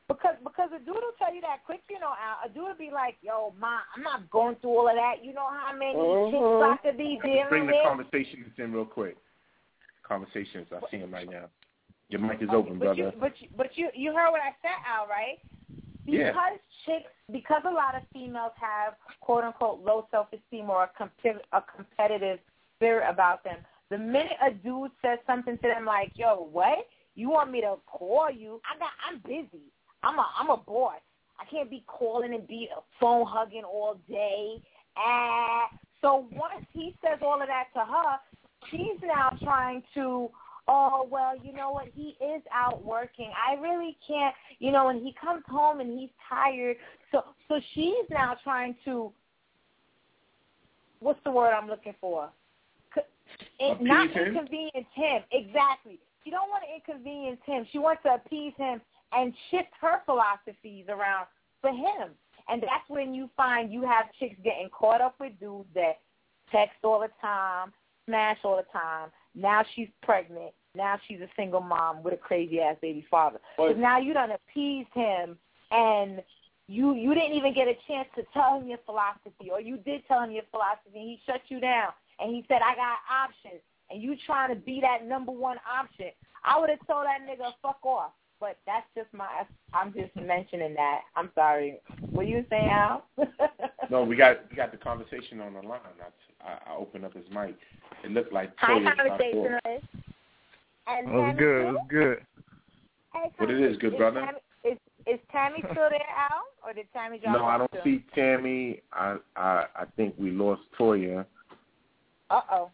Because because a dude will tell you that quick, you know, Al. A dude will be like, yo, ma, I'm not going through all of that. You know how many uh-huh. chicks I could be dealing Bring with? the conversations in real quick. Conversations, I see them right now. Your mic is okay, open, but brother. You, but you, but you, you heard what I said, Al, right? Because yeah. chicks, because a lot of females have quote unquote low self esteem or a, comp- a competitive spirit about them. The minute a dude says something to them like, yo, what? You want me to call you? I got. I'm busy. I'm a. I'm a boss. I can't be calling and be phone hugging all day. Ah. So once he says all of that to her, she's now trying to. Oh well, you know what? He is out working. I really can't. You know, when he comes home and he's tired. So so she's now trying to. What's the word I'm looking for? It, not him. inconvenience him. Exactly. She don't want to inconvenience him. She wants to appease him and shift her philosophies around for him. And that's when you find you have chicks getting caught up with dudes that text all the time, smash all the time. Now she's pregnant. Now she's a single mom with a crazy-ass baby father. Because now you done appeased him, and you you didn't even get a chance to tell him your philosophy, or you did tell him your philosophy, and he shut you down. And he said, I got options. And you trying to be that number one option. I would have told that nigga, fuck off. But that's just my, I'm just mentioning that. I'm sorry. What you saying, Al? No, we got we got the conversation on the line. I, I opened up his mic. It looked like Hi, Toya conversationalist. And it was good. It was good. Hey, what it is, good is brother? Tammy, is, is Tammy still there, Al? Or did Tammy drop No, I don't too? see Tammy. I, I I think we lost Toya. Uh-oh.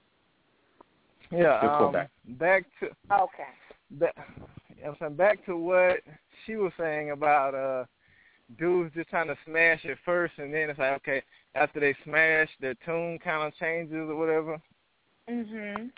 Yeah, um, back. back to okay. Back, I'm saying back to what she was saying about uh, dudes just trying to smash it first, and then it's like, okay, after they smash, their tune kind of changes or whatever. Mhm.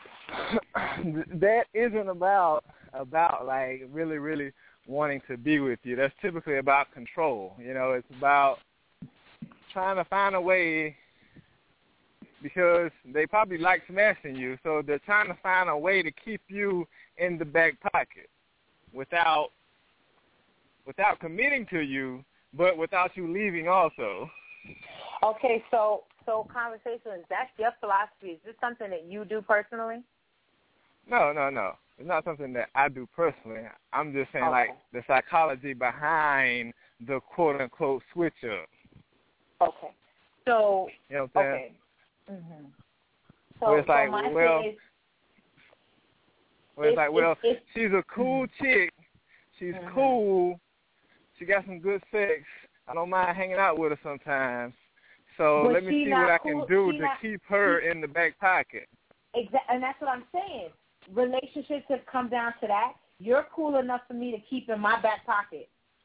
That isn't about about like really, really wanting to be with you. That's typically about control. You know, it's about trying to find a way. Because they probably like smashing you, so they're trying to find a way to keep you in the back pocket without without committing to you, but without you leaving also. Okay, so so conversation, that's your philosophy. Is this something that you do personally? No, no, no. It's not something that I do personally. I'm just saying, okay. like, the psychology behind the quote-unquote switch-up. Okay. So, you know what I'm saying? Okay. Mm-hmm. So, where it's so like, my well, thing is, where it's if, like, well, if, if, she's a cool mm-hmm. chick. She's mm-hmm. cool. She got some good sex. I don't mind hanging out with her sometimes. So but let me see what I cool. can do she to not, keep her she, in the back pocket. Exactly, and that's what I'm saying. Relationships have come down to that. You're cool enough for me to keep in my back pocket.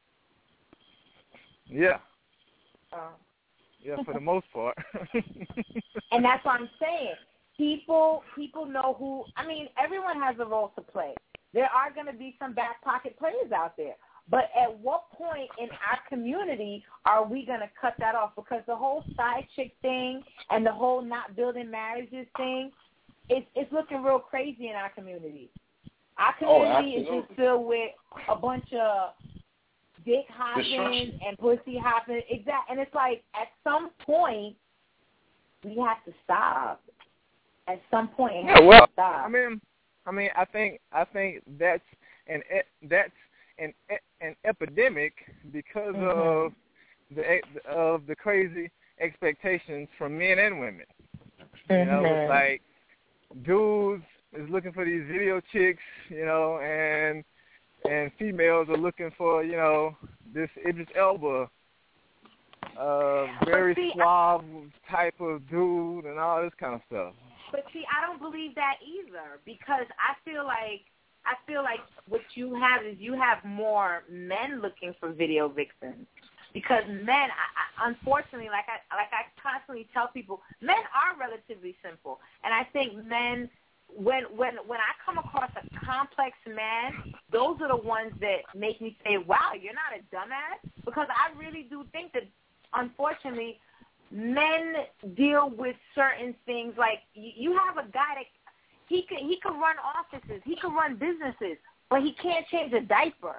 Yeah. Uh, Yeah, for the most part. And that's what I'm saying. People people know who, I mean, everyone has a role to play. There are going to be some back pocket players out there. But at what point in our community are we going to cut that off? Because the whole side chick thing and the whole not building marriages thing, it's, it's looking real crazy in our community. Our community oh, is just filled with a bunch of dick hopping and pussy hopping. Exactly. And it's like, at some point, we have to stop. At some point, it has yeah, well, to stop. I mean, I mean, I think, I think that's an that's an an epidemic because mm-hmm. of the of the crazy expectations from men and women. Mm-hmm. You know, it's like dudes is looking for these video chicks, you know, and and females are looking for, you know, this Idris Elba, uh, very see, suave type of dude and all this kind of stuff. But see, I don't believe that either, because I feel like I feel like what you have is you have more men looking for video vixens. Because men, I, I, unfortunately, like I like I constantly tell people, men are relatively simple, and I think men, when when when I come across a complex man, those are the ones that make me say, "Wow, you're not a dumbass." Because I really do think that, unfortunately, men deal with certain things. Like you have a guy that he can he can run offices, he can run businesses, but he can't change a diaper.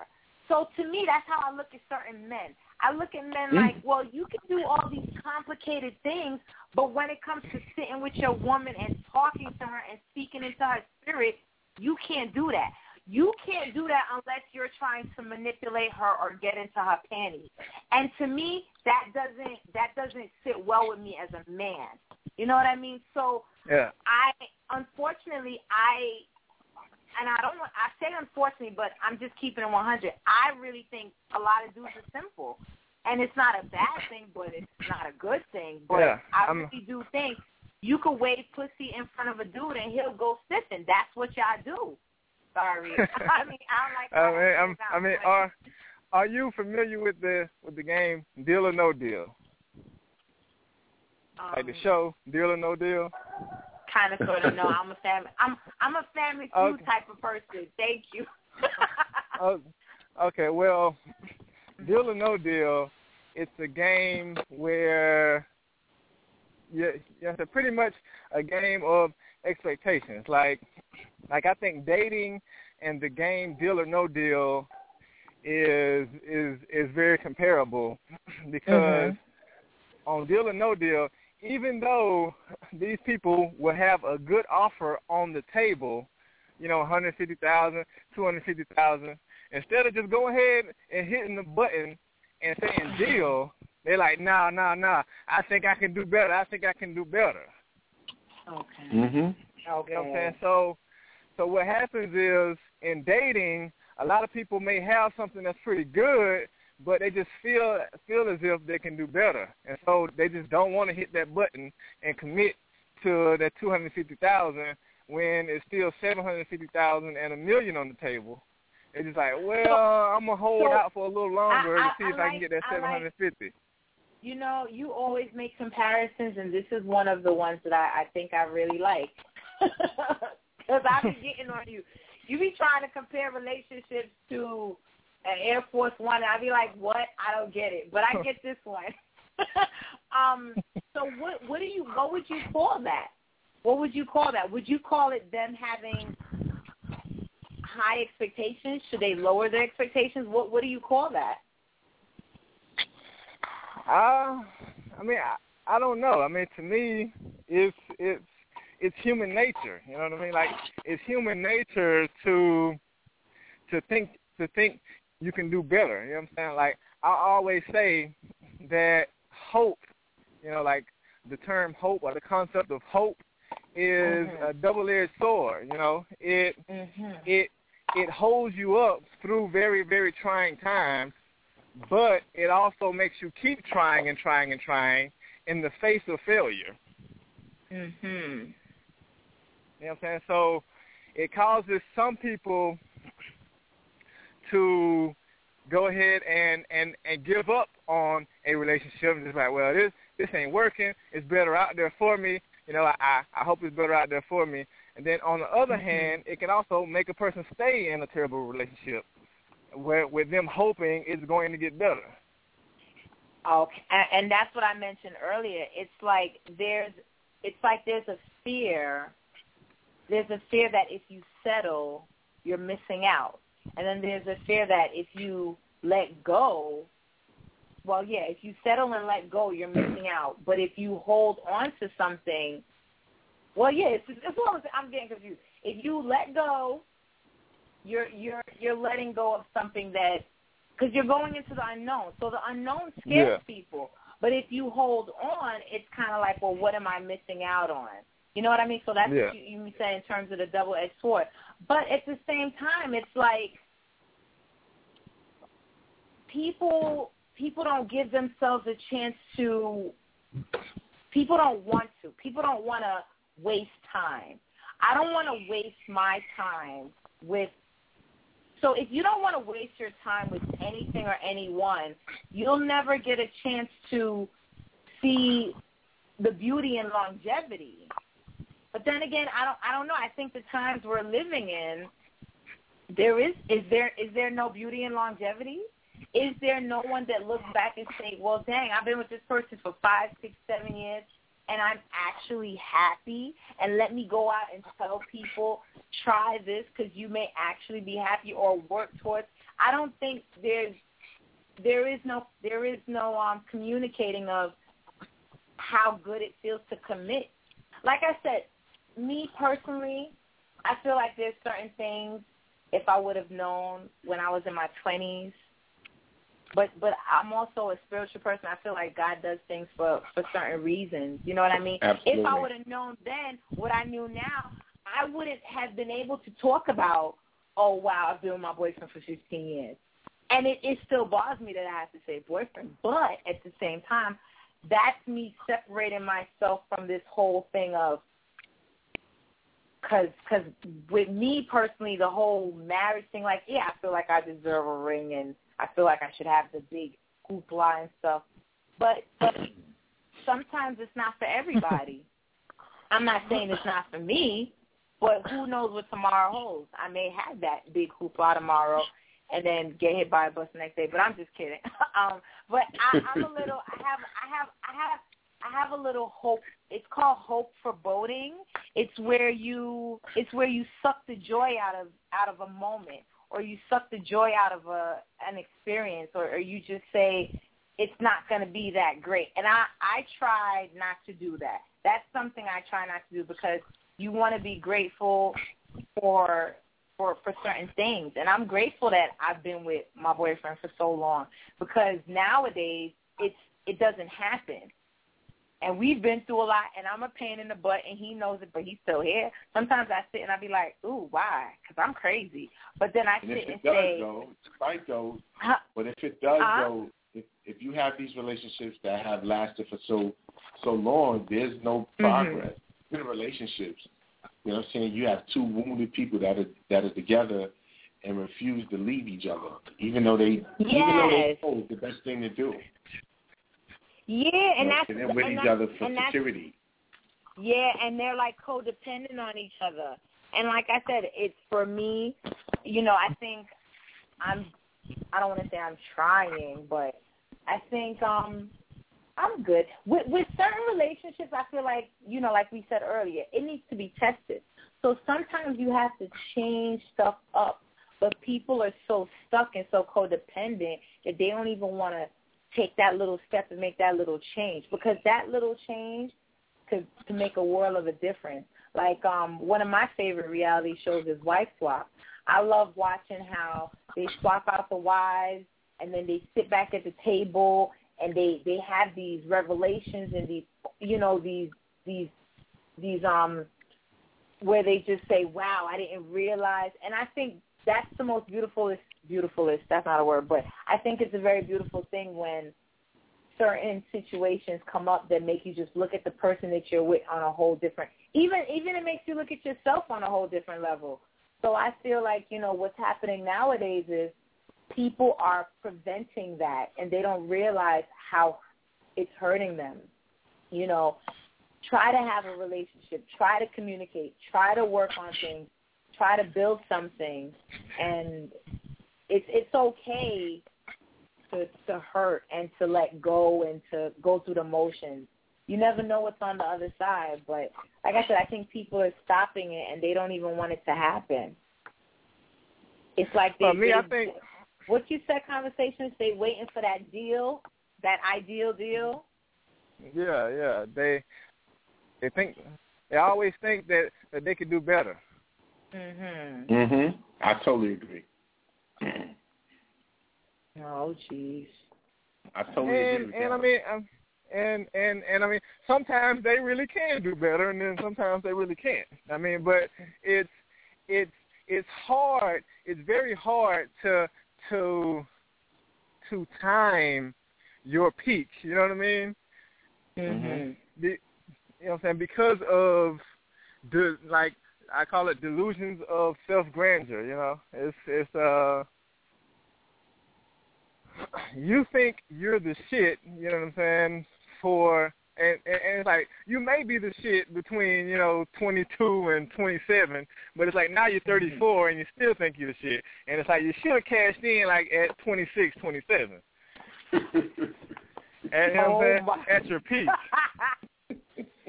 so to me, that's how I look at certain men. I look at men like, well, you can do all these complicated things, but when it comes to sitting with your woman and talking to her and speaking into her spirit, you can't do that. You can't do that unless you're trying to manipulate her or get into her panties. And to me, that doesn't that doesn't sit well with me as a man. You know what I mean? So yeah. I unfortunately I and I don't want I say unfortunately, but I'm just keeping it one hundred. I really think a lot of dudes are simple. And it's not a bad thing, but it's not a good thing. But yeah, I I'm, really do think you could wave pussy in front of a dude and he'll go stiffing. That's what y'all do. Sorry. I mean, I don't like I mean, I'm, I mean, are are you familiar with the with the game Deal or No Deal? Um, like the show Deal or No Deal? Kind of, sort of. No, I'm a family. I'm I'm a family feud okay. type of person. Thank you. oh, okay, well, Deal or No Deal, it's a game where you you have to pretty much a game of expectations. Like. Like I think dating and the game Deal or No Deal is is is very comparable because mm-hmm. on Deal or No Deal, even though these people will have a good offer on the table, you know, one hundred fifty thousand dollars, two hundred fifty thousand dollars, instead of just going ahead and hitting the button and saying deal, they're like, nah, nah, nah, I think I can do better. I think I can do better. Okay. Mm-hmm. Okay. You know what I'm saying? So. So what happens is in dating, a lot of people may have something that's pretty good, but they just feel feel as if they can do better, and so they just don't want to hit that button and commit to that two hundred fifty thousand dollars when it's still seven hundred fifty thousand dollars and a million on the table. They're just like, well, so, I'm gonna hold so out for a little longer I, I, to see I if like, I can get that seven hundred fifty. Like, you know, you always make comparisons, and this is one of the ones that I, I think I really like. Because I be getting on you. You be trying to compare relationships to an Air Force One, and I be like, what? I don't get it. But I get this one. um, so what what do you what would you call that? What would you call that? Would you call it them having high expectations? Should they lower their expectations? What what do you call that? Uh, I mean, I, I don't know. I mean, to me, it's it's it's human nature. You know what I mean? Like, it's human nature to to think to think you can do better. You know what I'm saying? Like, I always say that hope, you know, like the term hope or the concept of hope is mm-hmm. a double-edged sword. You know, it mm-hmm. it it holds you up through very very trying times, but it also makes you keep trying and trying and trying in the face of failure. Mhm. You know what I'm saying? So it causes some people to go ahead and, and, and give up on a relationship and just like, well, this this ain't working. It's better out there for me. You know, I, I hope it's better out there for me. And then on the other mm-hmm. hand, it can also make a person stay in a terrible relationship where with them hoping it's going to get better. Okay, and that's what I mentioned earlier. It's like there's it's like there's a fear. There's a fear that if you settle, you're missing out. And then there's a fear that if you let go, well, yeah, if you settle and let go, you're missing out. But if you hold on to something, well, yeah, it's, it's what I'm, I'm getting confused. If you let go, you're you're you're letting go of something that, because you're going into the unknown. So the unknown scares yeah. people. But if you hold on, it's kind of like, well, what am I missing out on? You know what I mean? So that's yeah. what you, you said in terms of the double-edged sword. But at the same time, it's like people people don't give themselves a chance to – people don't want to. People don't want to waste time. I don't want to waste my time with – so if you don't want to waste your time with anything or anyone, you'll never get a chance to see the beauty and longevity. But then again, I don't I don't know. I think the times we're living in, there is is there is there no beauty and longevity? Is there no one that looks back and say, well, dang, I've been with this person for five, six, seven years. and I'm actually happy, and let me go out and tell people, try this because you may actually be happy, or work towards. I don't think there's there is no there is no um communicating of how good it feels to commit. Like I said, me personally, I feel like there's certain things if I would have known when I was in my twenties. But but I'm also a spiritual person. I feel like God does things for, for certain reasons. You know what I mean? Absolutely. If I would have known then what I knew now, I wouldn't have been able to talk about, oh, wow, I've been with my boyfriend for fifteen years. And it, it still bothers me that I have to say boyfriend. But at the same time, that's me separating myself from this whole thing of, because cause with me personally, the whole marriage thing, like, yeah, I feel like I deserve a ring and I feel like I should have the big hoopla and stuff. But, but sometimes it's not for everybody. I'm not saying it's not for me, but who knows what tomorrow holds. I may have that big hoopla tomorrow and then get hit by a bus the next day. But I'm just kidding. um, but I, I'm a little. I have. I have. I have. I have a little hope. It's called hope foreboding. It's where you. It's where you suck the joy out of out of a moment, or you suck the joy out of a an experience, or, or you just say it's not going to be that great. And I I try not to do that. That's something I try not to do because you want to be grateful for. For, for certain things. And I'm grateful that I've been with my boyfriend for so long because nowadays it's it doesn't happen. And we've been through a lot, and I'm a pain in the butt, and he knows it, but he's still here. Sometimes I sit and I be like, ooh, why? Because I'm crazy. But then I and sit if it and does say... Go, it's right, though. Huh? But if it does uh, go, if, if you have these relationships that have lasted for so so long, there's no progress. Mm-hmm. In relationships, you know what I'm saying? You have two wounded people that are that are together and refuse to leave each other, even though they yes. even though they know it's the best thing to do. Yeah, and you know, that's and they're with and each that's, other for security. Yeah, and they're like codependent on each other. And like I said, it's for me. You know, I think I'm. I don't want to say I'm trying, but I think um. I'm good. With, with certain relationships, I feel like, you know, like we said earlier, it needs to be tested. So sometimes you have to change stuff up, but people are so stuck and so codependent that they don't even want to take that little step and make that little change because that little change could to make a world of a difference. Like um, one of my favorite reality shows is Wife Swap. I love watching how they swap out the wives and then they sit back at the table and they, they have these revelations and these, you know, these, these, these, um, where they just say, wow, I didn't realize. And I think that's the most beautifulest, beautifulest, that's not a word, but I think it's a very beautiful thing when certain situations come up that make you just look at the person that you're with on a whole different, even, even it makes you look at yourself on a whole different level. So I feel like, you know, what's happening nowadays is, people are preventing that, and they don't realize how it's hurting them. You know, try to have a relationship, try to communicate, try to work on things, try to build something, and it's it's okay to to hurt and to let go and to go through the motions. You never know what's on the other side, but like I said, I think people are stopping it, and they don't even want it to happen. It's like they... For me, they, I think... What you said, conversations, they waiting for that deal, that ideal deal. Yeah, yeah. They they think they always think that, that they could do better. Mhm. Mhm. I totally agree. Oh, jeez. I totally and, agree with and that. I mean, um, and and and I mean, sometimes they really can do better, and then sometimes they really can't. I mean, but it's it's it's hard. It's very hard to. to to time your peak, you know what I mean? Mm-hmm. The, you know what I'm saying? Because of the, like, I call it delusions of self-grandeur, you know? It's, it's, uh, you think you're the shit, you know what I'm saying, for, and, and, and it's like, you may be the shit between, you know, twenty-two and twenty-seven, but it's like now you're thirty-four and you still think you're the shit. And it's like you should have cashed in, like, at twenty-six, twenty-seven. And, you know what I'm saying? At your peak.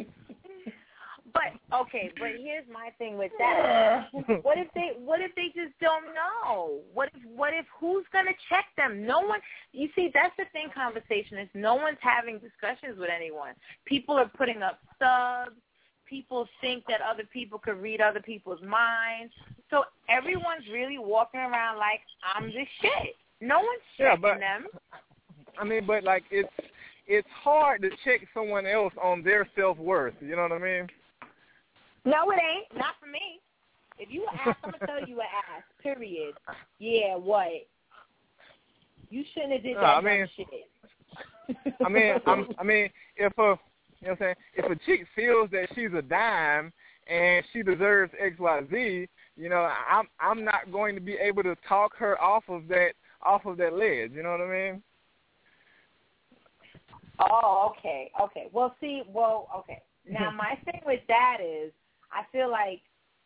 but okay, but here's my thing with that. What if they what if they just don't know? What if what if who's gonna check them? No one. You see, that's the thing. Conversation is no one's having discussions with anyone. People are putting up subs. People think that other people could read other people's minds. So everyone's really walking around like I'm the shit. No one's checking yeah, but, them. I mean, but like it's it's hard to check someone else on their self-worth. You know what I mean? No, it ain't. Not for me. If you ask, I'm gonna tell you an ass. Period. Yeah, what? You shouldn't have did that no, I mean, shit. I mean, I'm, I mean, if a you know what I'm saying, if a chick feels that she's a dime and she deserves X, Y, Z, you know, I'm I'm not going to be able to talk her off of that off of that ledge. You know what I mean? Oh, okay, okay. Well, see, well, okay. Now, my thing with that is I feel like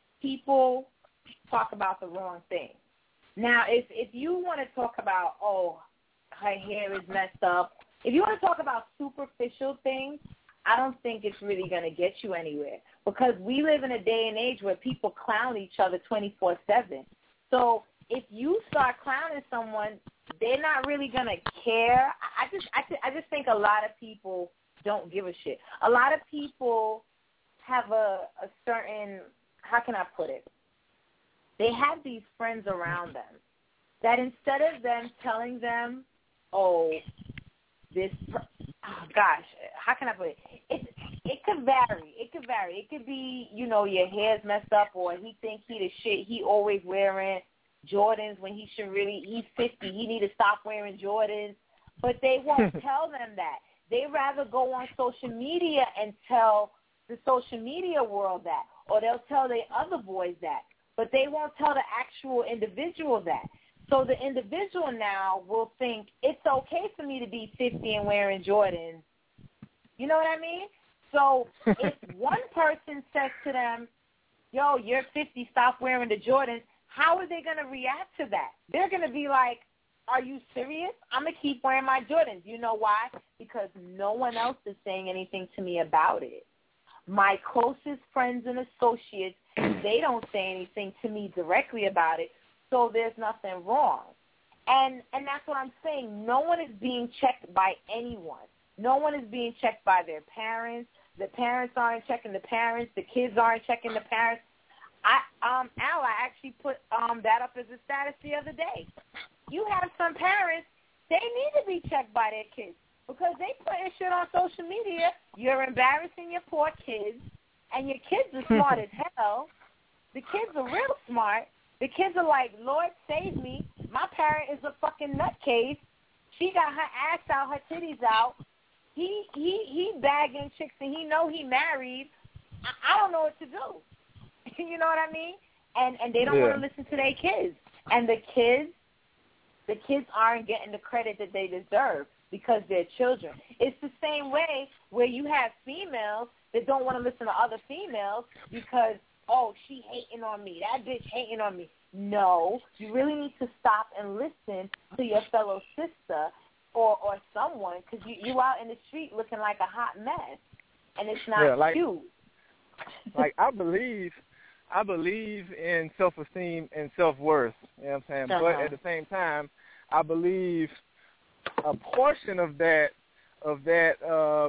people talk about the wrong thing. Now, if if you want to talk about, oh, her hair is messed up, if you want to talk about superficial things, I don't think it's really going to get you anywhere because we live in a day and age where people clown each other twenty-four seven. So if you start clowning someone, they're not really going to care. I just, I, I just think a lot of people don't give a shit. A lot of people have a, a certain, how can I put it? They have these friends around them that instead of them telling them, oh, this, oh gosh, how can I put it? It it could vary. It could vary. It could be, you know, your hair's messed up, or he thinks he the shit. He always wearing Jordans when he should really. He's fifty. He need to stop wearing Jordans. But they won't tell them that. They rather go on social media and tell the social media world that, or they'll tell the other boys that. But they won't tell the actual individual that. So the individual now will think it's okay for me to be fifty and wearing Jordans. You know what I mean? So if one person says to them, yo, you're fifty, stop wearing the Jordans, how are they going to react to that? They're going to be like, are you serious? I'm going to keep wearing my Jordans. You know why? Because no one else is saying anything to me about it. My closest friends and associates, they don't say anything to me directly about it. So there's nothing wrong. And and that's what I'm saying. No one is being checked by anyone. No one is being checked by their parents. The parents aren't checking the parents. The kids aren't checking the parents. I um Al, I actually put um that up as a status the other day. You have some parents, they need to be checked by their kids because they putting shit on social media. You're embarrassing your poor kids, and your kids are smart as hell. The kids are real smart. The kids are like, Lord, save me. My parent is a fucking nutcase. She got her ass out, her titties out. He he he bagging chicks, and he know he married. I, I don't know what to do. You know what I mean? And and they don't yeah. want to listen to their kids. And the kids, the kids aren't getting the credit that they deserve because they're children. It's the same way where you have females that don't want to listen to other females because, oh, she hating on me. That bitch hating on me. No, you really need to stop and listen to your fellow sister or, or someone because you, you out in the street looking like a hot mess, and it's not yeah, like, cute. Like, I believe I believe in self-esteem and self-worth, you know what I'm saying? Uh-huh. But at the same time, I believe a portion of that of that uh,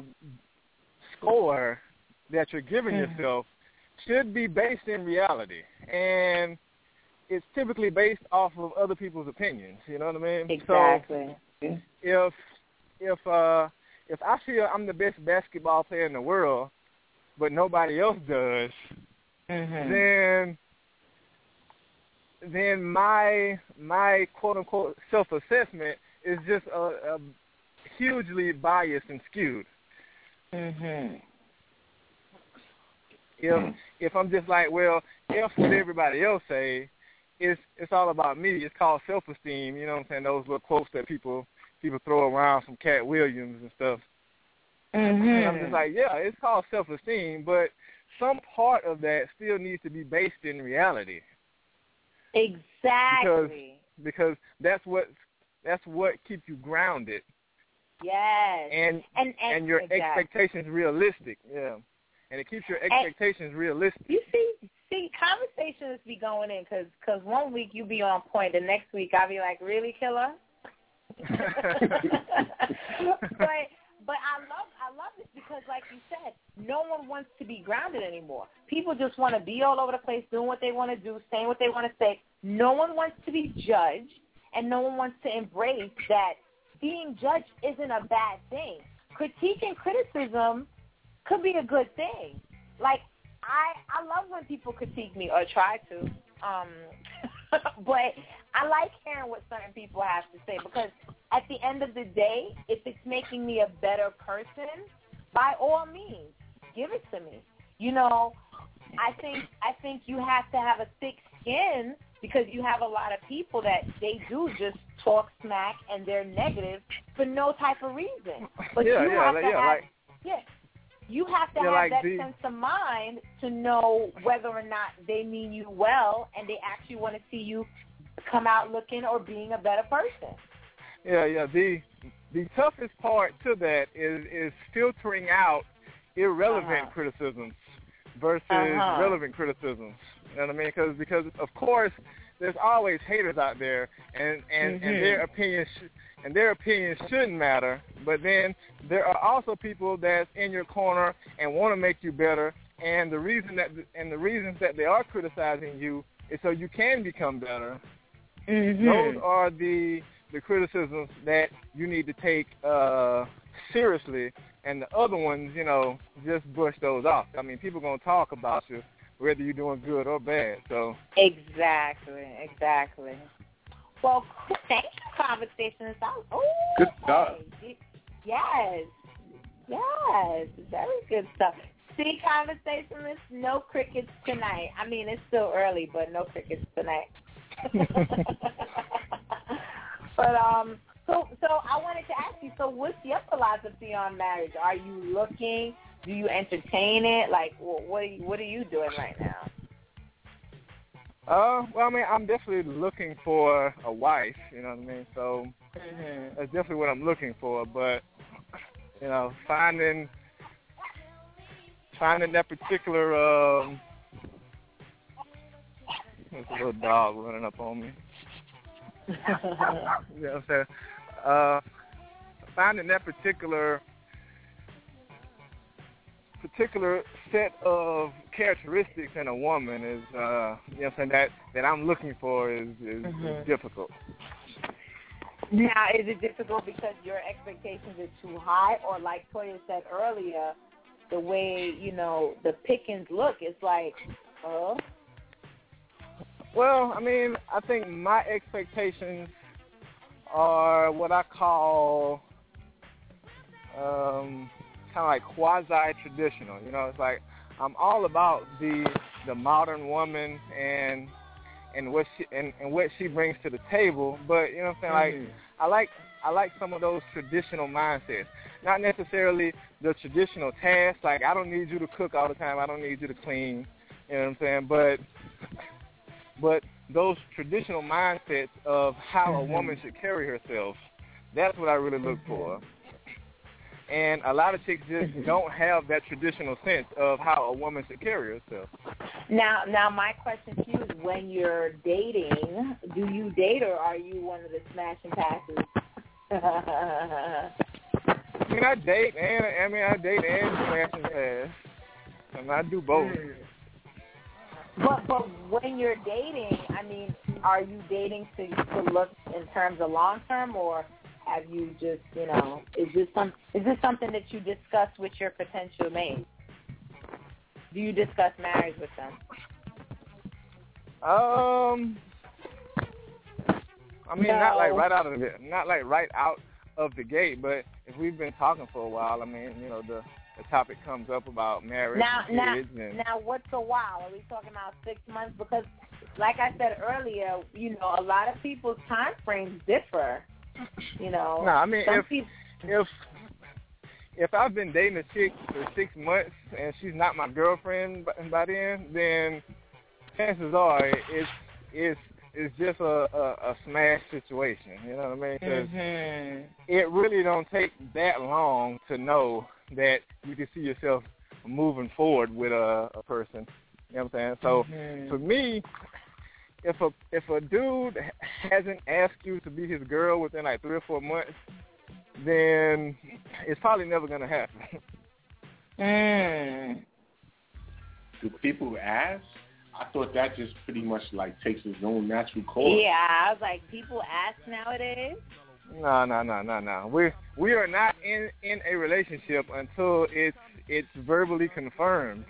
score that you're giving mm-hmm. yourself should be based in reality, and it's typically based off of other people's opinions. You know what I mean? Exactly. So if if uh, if I feel I'm the best basketball player in the world, but nobody else does, mm-hmm. then then my my quote unquote self assessment is just a, a hugely biased and skewed. Mhm. If if I'm just like, well, if what everybody else say, it's it's all about me. It's called self esteem. You know what I'm saying? Those little quotes that people people throw around from Cat Williams and stuff. Mm-hmm. And I'm just like, yeah, it's called self esteem, but some part of that still needs to be based in reality. Exactly. Because because that's what that's what keeps you grounded. Yes. And and, and, and your exactly. expectations realistic. Yeah. and it keeps your expectations and realistic. You see, see, conversations be going in because cause one week you be on point, the next week I'll be like, really, killer? but but I love I love this because, like you said, no one wants to be grounded anymore. People just want to be all over the place, doing what they want to do, saying what they want to say. No one wants to be judged, and no one wants to embrace that being judged isn't a bad thing. Critique and criticism could be a good thing. Like, I I love when people critique me or try to, um, but I like hearing what certain people have to say because at the end of the day, if it's making me a better person, by all means, give it to me. You know, I think I think you have to have a thick skin because you have a lot of people that they do just talk smack and they're negative for no type of reason. But yeah, you yeah, have to yeah, have, like, yeah, you have to yeah, have like that the, sense of mind to know whether or not they mean you well and they actually want to see you come out looking or being a better person. Yeah, yeah. The the toughest part to that is is filtering out irrelevant uh-huh. criticisms versus uh-huh. relevant criticisms. You know what I mean? Because because of course there's always haters out there, and and, mm-hmm. and their opinions sh- and their opinions shouldn't matter. But then there are also people that's in your corner and want to make you better. And the reason that and the reasons that they are criticizing you is so you can become better. Mm-hmm. Those are the the criticisms that you need to take uh, seriously, and the other ones, you know, just brush those off. I mean, people are going to talk about you, whether you're doing good or bad. So Exactly, exactly. Well, thank you, Conversation. Oh, good stuff. Okay. Yes, yes, very good stuff. See, Conversationalists, no crickets tonight. I mean, it's still early, but no crickets tonight. But um, so so I wanted to ask you. So, what's your philosophy on marriage? Are you looking? Do you entertain it? Like, what are you, what are you doing right now? Uh, well, I mean, I'm definitely looking for a wife. You know what I mean? So mm-hmm. that's definitely what I'm looking for. But you know, finding finding that particular um, there's a little dog running up on me. You know what I'm saying? Uh, finding that particular particular set of characteristics in a woman is, uh, you know what I'm saying, that, that I'm looking for is, is, mm-hmm. is difficult. Now, is it difficult because your expectations are too high, or like Toya said earlier, the way, you know, the pickings look, it's like, uh Well, I mean, I think my expectations are what I call um, kind of like quasi-traditional. You know, it's like I'm all about the the modern woman and and what she and, and what she brings to the table. But you know what I'm saying? Mm-hmm. Like I like I like some of those traditional mindsets. Not necessarily the traditional tasks. Like I don't need you to cook all the time. I don't need you to clean. You know what I'm saying? But But those traditional mindsets of how mm-hmm. a woman should carry herself, that's what I really look mm-hmm. for. And a lot of chicks just don't have that traditional sense of how a woman should carry herself. Now, now my question to you is, when you're dating, do you date or are you one of the smash and passes? I mean, I date and I mean I date and smash and pass, and I do both. Mm. But but when you're dating, I mean, are you dating to to look in terms of long term, or have you just, you know, is this some is this something that you discuss with your potential mate? Do you discuss marriage with them? Um, I mean, no. not like right out of the not like right out of the gate, but if we've been talking for a while, I mean, you know, the the topic comes up about marriage now, and now, kids. And now, what's a while? Are we talking about six months? Because, like I said earlier, you know, a lot of people's time frames differ. You know, no, I mean, if people... if if I've been dating a chick for six months and she's not my girlfriend by, by then, then chances are it's it's it's just a, a, a smash situation. You know what I mean? 'Cause mm-hmm. it really don't take that long to know that you can see yourself moving forward with a, a person. You know what I'm saying? So mm-hmm. for me, if a if a dude hasn't asked you to be his girl within like three or four months, then it's probably never gonna happen. Mm. Do people ask? I thought that just pretty much like takes its own natural course. Yeah, I was like, people ask nowadays. No, no, no, no, no. We we are not in, in a relationship until it's it's verbally confirmed.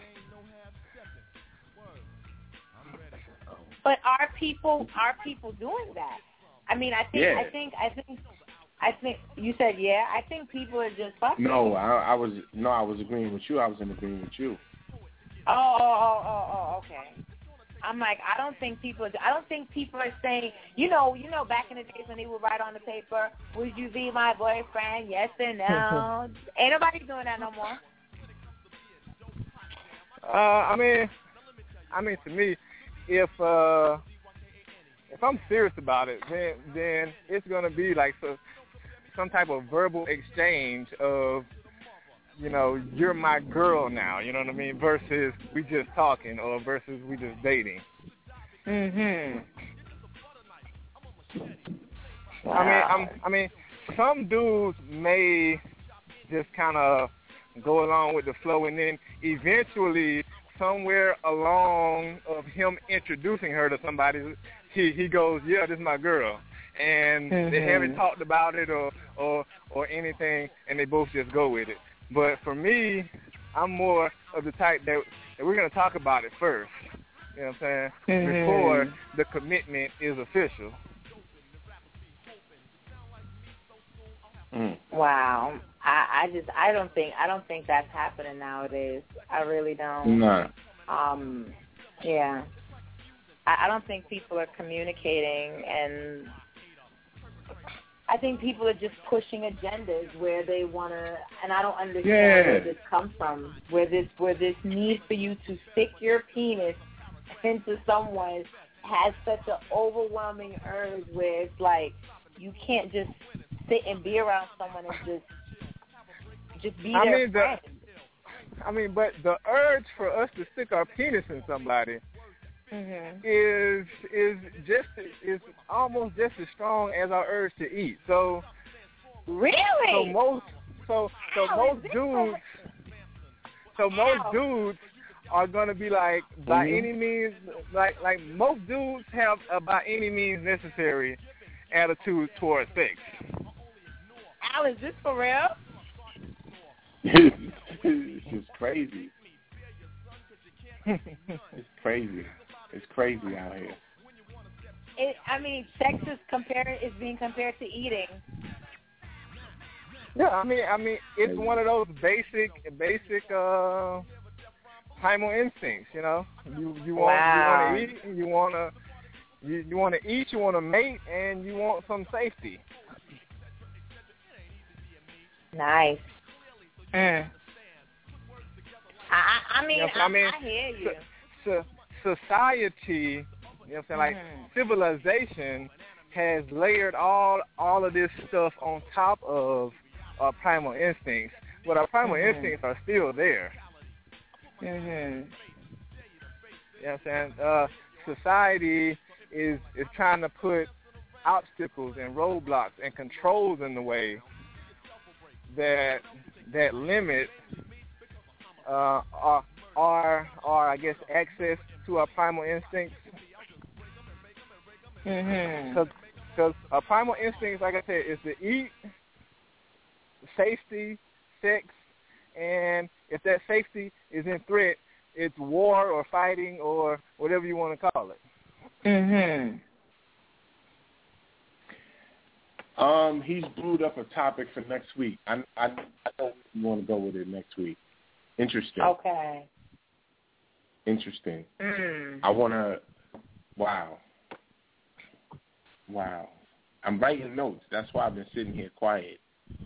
But are people are people doing that? I mean, I think yeah. I think I think I think you said yeah. I think people are just fucking. No, I, I was no, I was agreeing with you. I was in agreement with you. Oh, oh, oh, oh, oh, okay. I'm like, I don't think people. I don't think people are saying, you know, you know, back in the days when they would write on the paper, "Would you be my boyfriend? Yes or no?" Ain't nobody doing that no more. Uh, I mean, I mean, to me, if uh, if I'm serious about it, then then it's gonna be like so, some type of verbal exchange of, you know, you're my girl now, you know what I mean, versus we just talking or versus we just dating. Mhm. Wow. I mean, I'm, I mean, some dudes may just kind of go along with the flow, and then eventually, somewhere along of him introducing her to somebody, he he goes, yeah, this is my girl. And mm-hmm. they haven't talked about it or, or or anything, and they both just go with it. But for me, I'm more of the type that, that we're going to talk about it first, you know what I'm saying, mm-hmm. before the commitment is official. Mm. Wow. I, I just I don't think I don't think that's happening nowadays. I really don't. No. Um yeah. I, I don't think people are communicating, and I think people are just pushing agendas where they wanna, and I don't understand yeah. where this comes from. Where this where this need for you to stick your penis into someone has such an overwhelming urge where it's like you can't just sit and be around someone and just just be I their mean, friend. The, I mean, but the urge for us to stick our penis in somebody mm-hmm. is is just is almost just as strong as our urge to eat. So really, so most so so How most dudes so most How? dudes are gonna be like by mm-hmm. any means like like most dudes have a by any means necessary attitude towards sex. Al, is this for real? It's just crazy. It's crazy. It's crazy out here. It, I mean, sex is compared is being compared to eating. Yeah, I mean, I mean, it's one of those basic, basic uh, primal instincts. You know, you you want wow. you want to eat, you want to you, you want to eat, you want to mate, and you want some safety. Nice. Mm. I, I mean, you know, I, I mean, I hear you. So, so, society, you know what I'm saying, like mm. civilization has layered all all of this stuff on top of our primal instincts, but our primal mm-hmm. instincts are still there. Mhm. You know what I'm saying? Uh, society is is trying to put obstacles and roadblocks and controls in the way that that limit uh, our, our, our, I guess, access to our primal instincts. Mhm. Because our primal instincts, like I said, is to eat, safety, sex, and if that safety is in threat, it's war or fighting or whatever you want to call it. Mhm. Um, he's brewed up a topic for next week. I I, I don't want to go with it next week. Interesting. Okay. Interesting. Mm. I want to. Wow. Wow. I'm writing notes. That's why I've been sitting here quiet.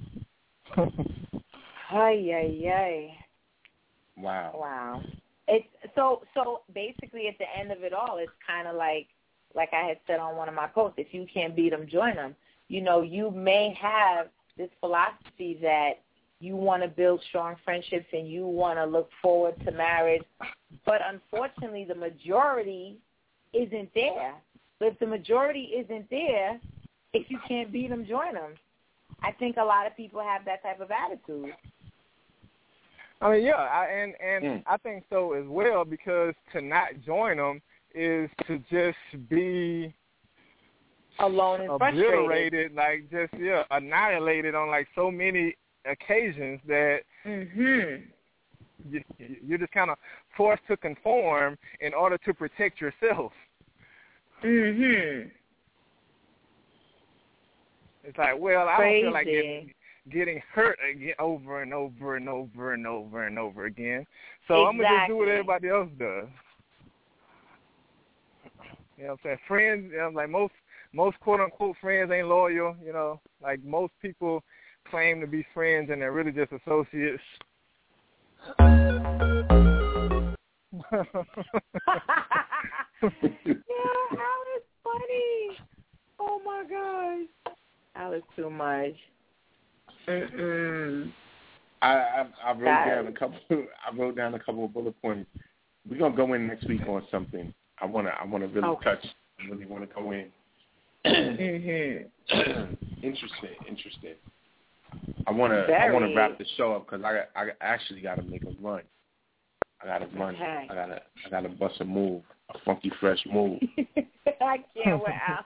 Ay ay ay. Wow. Wow. It's so so basically at the end of it all, it's kind of like like I had said on one of my posts. If you can't beat them, join them. You know, you may have this philosophy that you want to build strong friendships and you want to look forward to marriage. But unfortunately, the majority isn't there. But if the majority isn't there, if you can't beat them, join them. I think a lot of people have that type of attitude. I mean, yeah, I, and and mm. I think so as well, because to not join them is to just be alone and obliterated, like just yeah, annihilated on like so many occasions that mm-hmm. you, you're just kind of forced to conform in order to protect yourself. Mhm. It's like, well, I Crazy. don't feel like getting, getting hurt again over and over and over and over and over again. So exactly. I'm gonna just do what everybody else does. You know what I'm saying? Friends, you know, like most most quote unquote friends ain't loyal. You know, like most people claim to be friends and they're really just associates. Yeah, that was funny. Oh my gosh, that was too much. Mm-mm. I, I I wrote that down a couple. I wrote down a couple of bullet points. We're gonna go in next week on something. I wanna I wanna really okay. touch. I really wanna go in. mm-hmm. Interesting, interesting. I wanna Very. I wanna wrap the show up because I I actually gotta make a run. I gotta run. Okay. I gotta I gotta bust a move, a funky fresh move. I can't wait out.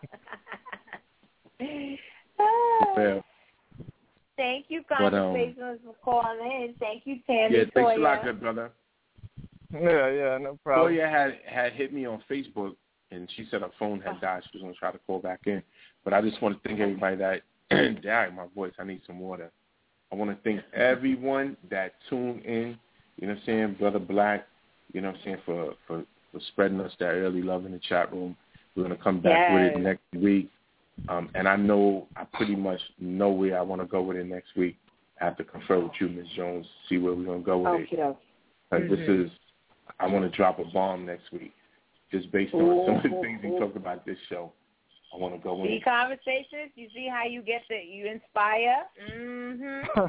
Well, thank you, but, um, Conversations, for calling in. Thank you, Tammy. Yeah, thanks Toya. a lot, good brother. Yeah, yeah, no problem. Toya had had hit me on Facebook, and she said her phone had died. She was gonna try to call back in, but I just want to thank everybody that. Dang, my voice. I need some water. I want to thank everyone that tuned in. You know what I'm saying, Brother Black. You know what I'm saying, for for, for spreading us that early love in the chat room. We're gonna come back yes. with it next week. Um, and I know I pretty much know where I want to go with it next week. I have to confer with you, Miz Jones, see where we're going to go with okay, it. Okay. Because mm-hmm. this is, I want to drop a bomb next week, just based on ooh, some of the ooh, things we ooh. talked about this show. I want to go See in. Conversations? You see how you get the, you inspire? Mm-hmm.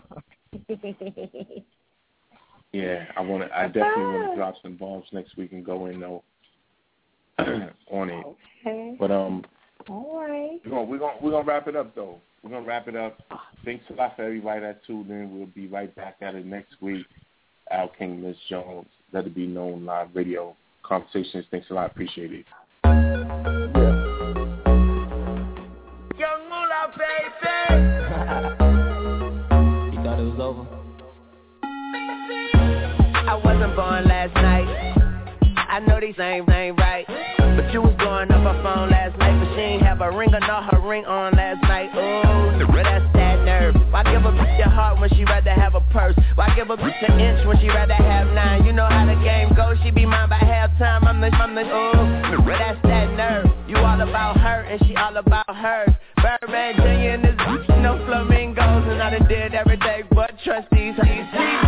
Yeah, I want to, I definitely want to drop some bombs next week and go in, though, on it. Okay. But, um, all right. We're gonna we're gonna we're gonna wrap it up though. We're gonna wrap it up. Thanks a lot for everybody that tuned in. We'll be right back at it next week. Al King, Miz Jones, Let It Be Known Live Radio Conversations. Thanks a lot. Appreciate it. Yeah. Young Moolah, baby. You thought it was over? I wasn't born last night. I know these ain't ain't right. But you was blowing up her phone last night, but she ain't have a ring or not her ring on last night. Ooh, that's that nerve. Why give a bitch your heart when she rather have a purse? Why give a bitch an inch when she rather have nine? You know how the game goes, she be mine by halftime. I'm the, I'm the, ooh, that's that nerve. You all about her and she all about hers. Birdman Junior and this bitch, no flamingos, and I done did everything but trust these. these